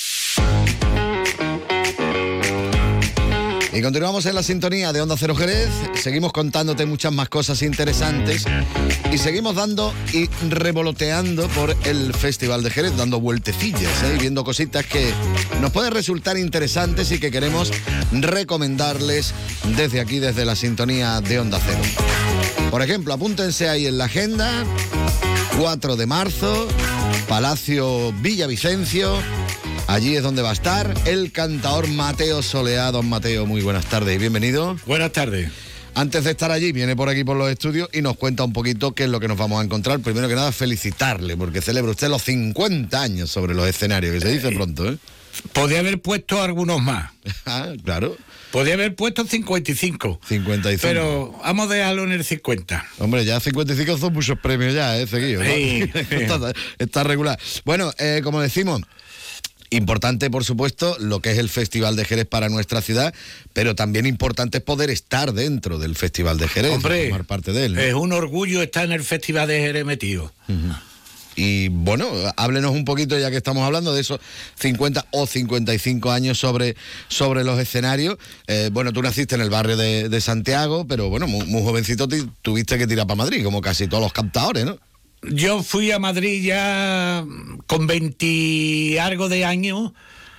Y continuamos en la sintonía de Onda Cero Jerez, seguimos contándote muchas más cosas interesantes y seguimos dando y revoloteando por el Festival de Jerez, dando vueltecillas, y viendo cositas que nos pueden resultar interesantes y que queremos recomendarles desde aquí, desde la sintonía de Onda Cero. Por ejemplo, apúntense ahí en la agenda, 4 de marzo, Palacio Villavicencio. Allí es donde va a estar el cantaor Mateo Soleá. Don Mateo, muy buenas tardes y bienvenido. Buenas tardes. Antes de estar allí, viene por aquí por los estudios y nos cuenta un poquito qué es lo que nos vamos a encontrar. Primero que nada, felicitarle, porque celebra usted los 50 años sobre los escenarios, que se dice pronto, ¿eh? Podría haber puesto algunos más. Ah, claro. Podría haber puesto 55. 55. Pero vamos a dejarlo en el 50. Hombre, ya 55 son muchos premios ya, seguidos, ¿no? Sí. Está regular. Bueno, como decimos, importante, por supuesto, lo que es el Festival de Jerez para nuestra ciudad, pero también importante es poder estar dentro del Festival de Jerez. Hombre, formar parte de él, ¿no? Es un orgullo estar en el Festival de Jerez metido. Uh-huh. Y bueno, háblenos un poquito, ya que estamos hablando de esos 50 o 55 años sobre los escenarios. Bueno, tú naciste en el barrio de Santiago, pero bueno, muy jovencito tuviste que tirar para Madrid, como casi todos los cantadores, ¿no? Yo fui a Madrid ya con 20 y algo de años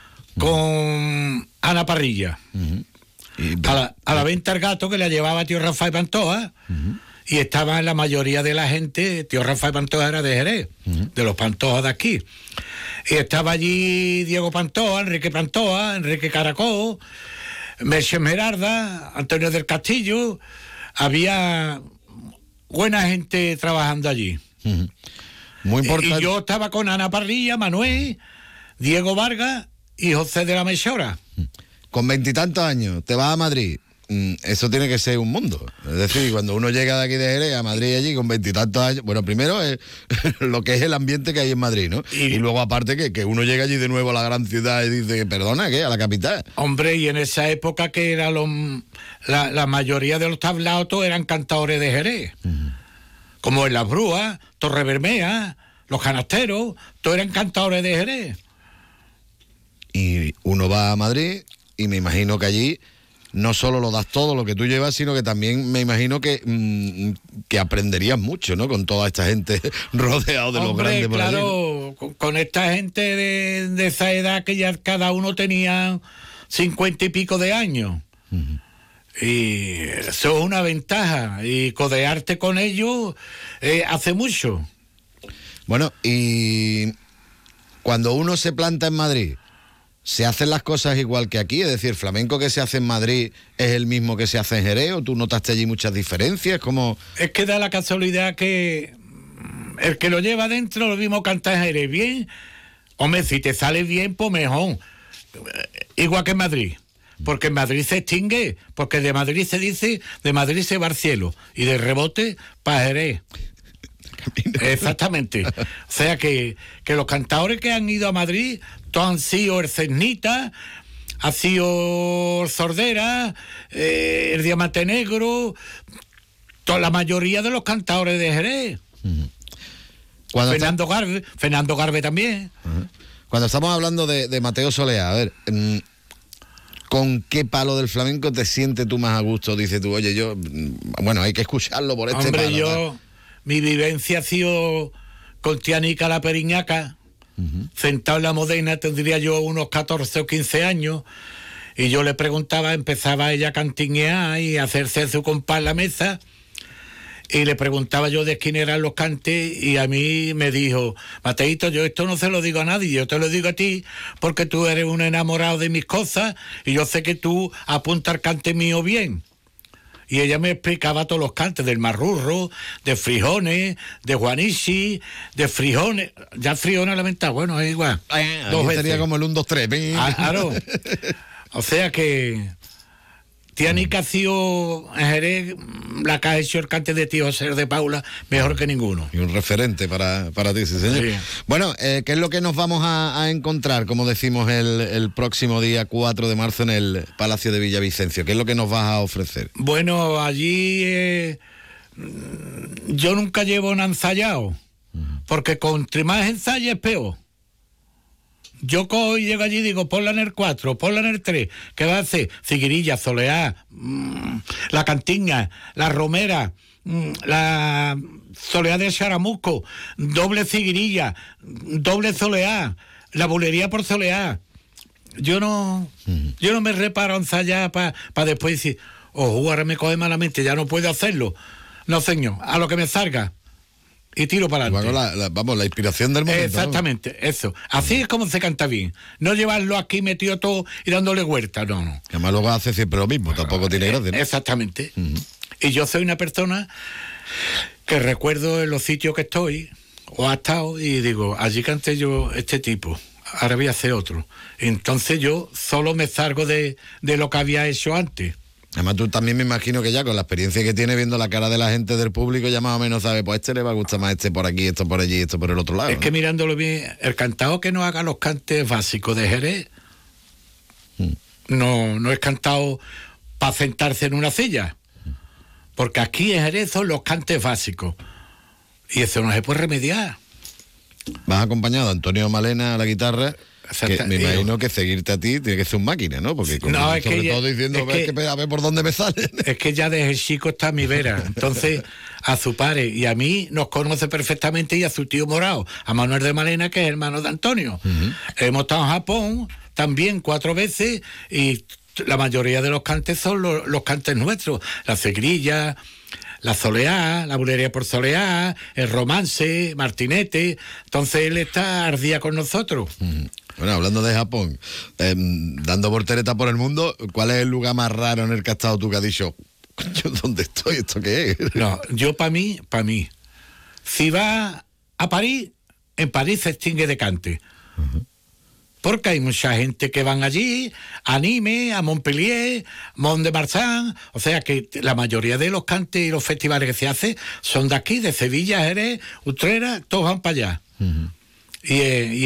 con Ana Parrilla. Uh-huh. A la venta al gato, que la llevaba tío Rafael Pantoja. Uh-huh. Y estaba la mayoría de la gente, tío Rafael Pantoja era de Jerez, uh-huh, de los Pantojas de aquí. Y estaba allí Diego Pantoja, Enrique Caracó, Merche Merarda, Antonio del Castillo. Había buena gente trabajando allí. Uh-huh. Muy importante. Y yo estaba con Ana Parrilla, Manuel, Diego Vargas y José de la Mechora. Con 20 y tantos años, te vas a Madrid. Eso tiene que ser un mundo. Es decir, cuando uno llega de aquí de Jerez a Madrid allí con 20 y tantos años, bueno, primero es lo que es el ambiente que hay en Madrid, ¿no? Y luego aparte que uno llega allí de nuevo a la gran ciudad y dice, perdona, ¿qué? A la capital. Hombre, y en esa época que era la mayoría de los tablaos todos eran cantadores de Jerez. Uh-huh. Como en Las Brúas, Torre Bermea, Los Canasteros, todos eran cantadores de Jerez. Y uno va a Madrid y me imagino que allí no solo lo das todo lo que tú llevas, sino que también me imagino que aprenderías mucho, ¿no? Con toda esta gente rodeado de los grandes por allí. Claro, con esta gente de esa edad que ya cada uno tenía 50 y pico de años. Uh-huh. Y eso es una ventaja, y codearte con ellos hace mucho. Bueno, y cuando uno se planta en Madrid, ¿se hacen las cosas igual que aquí? Es decir, ¿el flamenco que se hace en Madrid es el mismo que se hace en Jerez? ¿O tú notaste allí muchas diferencias? ¿Cómo? Es que da la casualidad que el que lo lleva dentro lo mismo canta en Jerez bien. Hombre, si te sale bien, pues mejor. Igual que en Madrid. Porque en Madrid se extingue, porque de Madrid se dice, de Madrid se va al cielo, y de rebote para Jerez. Exactamente. O sea que los cantadores que han ido a Madrid, todos han sido el Cernita, ha sido el Sordera, el Diamante Negro, toda la mayoría de los cantadores de Jerez. Fernando Garbe también. Cuando estamos hablando de Mateo Soleá, a ver, ¿con qué palo del flamenco te sientes tú más a gusto? Dices tú, oye, bueno, hay que escucharlo por este Hombre, palo. Mi vivencia ha sido con Tianica la Periñaca, sentado en la Modena, tendría yo unos 14 o 15 años, y yo le preguntaba, empezaba ella a cantinear y a hacerse su compás en la mesa, y le preguntaba yo de quién eran los cantes, y a mí me dijo, Mateito, yo esto no se lo digo a nadie, yo te lo digo a ti, porque tú eres un enamorado de mis cosas, y yo sé que tú apuntas el cante mío bien. Y ella me explicaba todos los cantes, del Marrurro, de Frijones, de Juanishi, de Frijones. Ya Frijones lamentaba, bueno, es igual. Dos veces. Sería como el 1, 2, 3. Claro. O sea que Tianica ha sido en Jerez la que ha hecho el cante de Tío Ser de Paula mejor que ninguno. Y un referente para ti, sí, señor. Sí. Bueno, ¿qué es lo que nos vamos a encontrar, como decimos, el próximo día 4 de marzo en el Palacio de Villavicencio? ¿Qué es lo que nos vas a ofrecer? Bueno, allí yo nunca llevo un ensayado, porque contra más ensayos es peor. Yo cojo y llego allí y digo, ponla en el 4, ponla en el 3. ¿Qué va a hacer? Ciguirilla, Soleá, la Cantiña, la Romera, la Soleá de Charamusco, doble Ciguirilla, doble Soleá, la Bulería por Soleá. Yo no me reparo a ensayar para después decir, ahora me coge malamente, ya no puedo hacerlo. No, señor, a lo que me salga. Y tiro para adelante. Vamos, la inspiración del momento. Exactamente, ¿no? Eso. Así es como se canta bien. No llevarlo aquí metido todo y dándole vuelta, no. Además luego hace siempre lo mismo, tampoco tiene gracia, ¿no? Exactamente. Y yo soy una persona que recuerdo en los sitios que estoy, o ha estado, y digo, allí canté yo este tipo, ahora voy a hacer otro. Entonces yo solo me salgo de lo que había hecho antes. Además tú también me imagino que ya con la experiencia que tiene, viendo la cara de la gente del público, ya más o menos sabe, pues a este le va a gustar más este por aquí, esto por allí, esto por el otro lado. Es que mirándolo bien, el cantado que no haga los cantes básicos de Jerez no es cantado para sentarse en una silla, porque aquí en Jerez son los cantes básicos y eso no se puede remediar. Vas acompañado de Antonio Malena a la guitarra. Que me imagino que seguirte a ti tiene que ser un máquina, ¿no? Porque no, es sobre que todo diciendo, a ver por dónde me salen. Es que ya desde chico está a mi vera. Entonces, a su padre y a mí nos conoce perfectamente, y a su tío Morao, a Manuel de Malena, que es hermano de Antonio. Hemos estado en Japón también 4 veces, y la mayoría de los cantes son los cantes nuestros. La Cegrilla, la Soleá, la Bulería por Soleá, el Romance, Martinete. Entonces él está ardía con nosotros. Bueno, hablando de Japón, dando voltereta por el mundo, ¿cuál es el lugar más raro en el que has estado tú que has dicho, ¿dónde estoy? ¿Esto qué es? No, yo para mí, si va a París, en París se extingue de cante. Porque hay mucha gente que van allí, a Nîmes, a Montpellier, Mont-de-Marsan, o sea que la mayoría de los cantes y los festivales que se hacen son de aquí, de Sevilla, Jerez, Utrera, todos van para allá. Y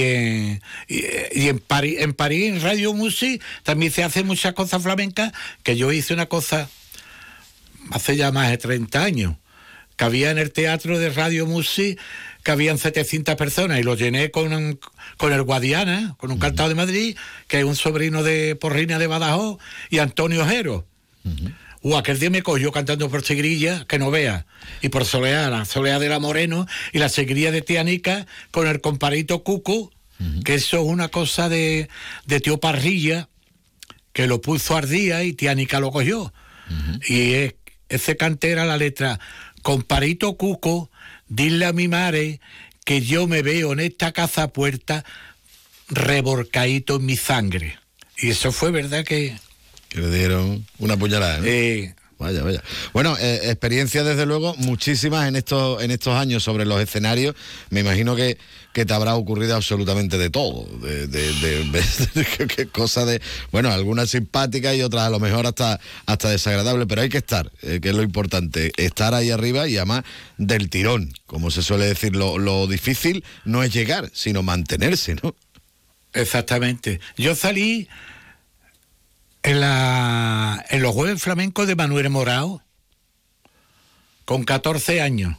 en París, en Radio Music, también se hacen muchas cosas flamencas, que yo hice una cosa hace ya más de 30 años, que había en el teatro de Radio Music, que habían 700 personas, y lo llené con el Guadiana, con un cantado de Madrid, que es un sobrino de Porrina de Badajoz, y Antonio Ojero. Aquel día me cogió cantando por Segrilla, que no vea, y por Soleá, la Soleá de la Moreno, y la Segrilla de Tianica, con el comparito Cuco, que eso es una cosa de tío Parrilla, que lo puso ardía y Tianica lo cogió. Y ese cante era la letra: comparito cuco, dile a mi madre que yo me veo en esta casa puerta revolcadito en mi sangre. Y eso fue verdad que le dieron una puñalada, ¿no? Vaya. Bueno, experiencias desde luego muchísimas en estos años sobre los escenarios. Me imagino que te habrá ocurrido absolutamente de todo, de cosas de, bueno, algunas simpáticas y otras a lo mejor hasta desagradables, pero hay que estar, que es lo importante, estar ahí arriba y además del tirón, como se suele decir. Lo difícil no es llegar, sino mantenerse, ¿no? Exactamente. Yo salí en los Jueves Flamencos de Manuel Morao con 14 años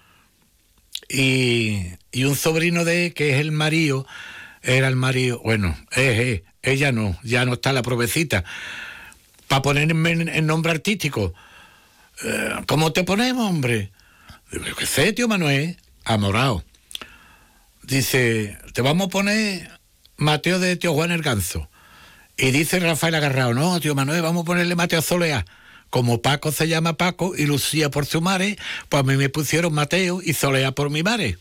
y un sobrino que es el marido, bueno, ella no, ya no está la provecita, para ponerme el nombre artístico. ¿Cómo te ponemos, hombre? Digo, ¿qué sé, tío Manuel? A Morao. Dice, te vamos a poner Mateo de Tío Juan el Ganso. Y dice Rafael Agarrao, no, tío Manuel, vamos a ponerle Mateo Soleá. Como Paco se llama Paco y Lucía por su madre, pues a mí me pusieron Mateo y Soleá por mi madre.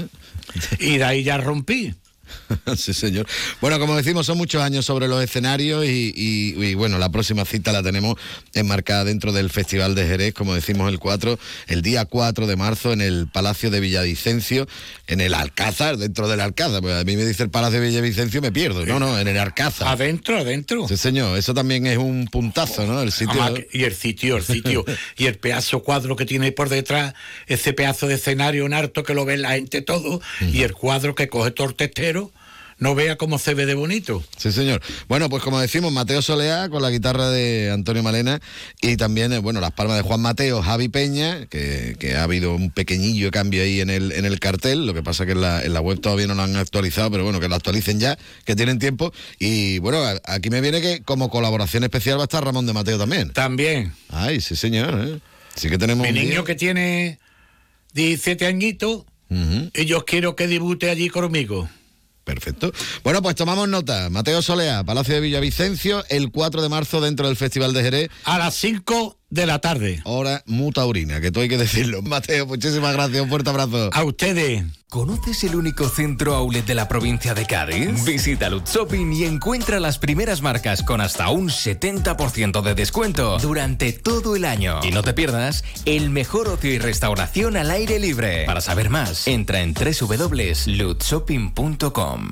Y de ahí ya rompí. Sí, señor. Bueno, como decimos, son muchos años sobre los escenarios y bueno, la próxima cita la tenemos enmarcada dentro del Festival de Jerez, como decimos, el día 4 de marzo en el Palacio de Villavicencio, en el Alcázar, dentro del Alcázar. Pues a mí me dice el Palacio de Villavicencio, me pierdo. No, en el Alcázar. Adentro. Sí, señor. Eso también es un puntazo, ¿no? El sitio. Y el sitio. Y el pedazo cuadro que tiene por detrás, ese pedazo de escenario en harto que lo ve la gente todo, y el cuadro que coge todo el testero. No vea cómo se ve de bonito. Sí, señor. Bueno, pues como decimos, Mateo Soleá con la guitarra de Antonio Malena y también, bueno, las palmas de Juan Mateo, Javi Peña, que ha habido un pequeñillo cambio ahí en el cartel. Lo que pasa que en la web todavía no lo han actualizado, pero bueno, que lo actualicen ya, que tienen tiempo. Y bueno, aquí me viene que como colaboración especial va a estar Ramón de Mateo también. También. Ay, sí, señor. Sí que tenemos. Mi niño que tiene 17 añitos y yo quiero que debute allí conmigo. Perfecto. Bueno, pues tomamos nota. Mateo Soleá, Palacio de Villavicencio, el 4 de marzo dentro del Festival de Jerez. A las 5 de la tarde. Hora muy taurina, que todo hay que decirlo. Mateo, muchísimas gracias. Un fuerte abrazo. A ustedes. ¿Conoces el único centro outlet de la provincia de Cádiz? Visita Lutz Shopping y encuentra las primeras marcas con hasta un 70% de descuento durante todo el año. Y no te pierdas el mejor ocio y restauración al aire libre. Para saber más, entra en www.lutzshopping.com.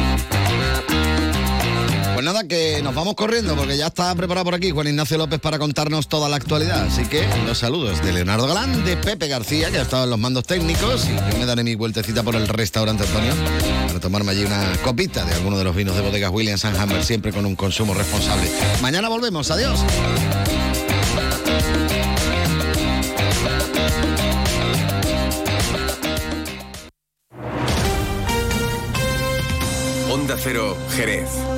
Pues nada, que nos vamos corriendo porque ya está preparado por aquí Juan Ignacio López para contarnos toda la actualidad. Así que los saludos de Leonardo Galán, de Pepe García, que ha estado en los mandos técnicos, y yo me daré mi vueltecita por el restaurante Antonio para tomarme allí una copita de alguno de los vinos de bodegas Williams & Humber, siempre con un consumo responsable. Mañana volvemos. Adiós. Onda Cero, Jerez.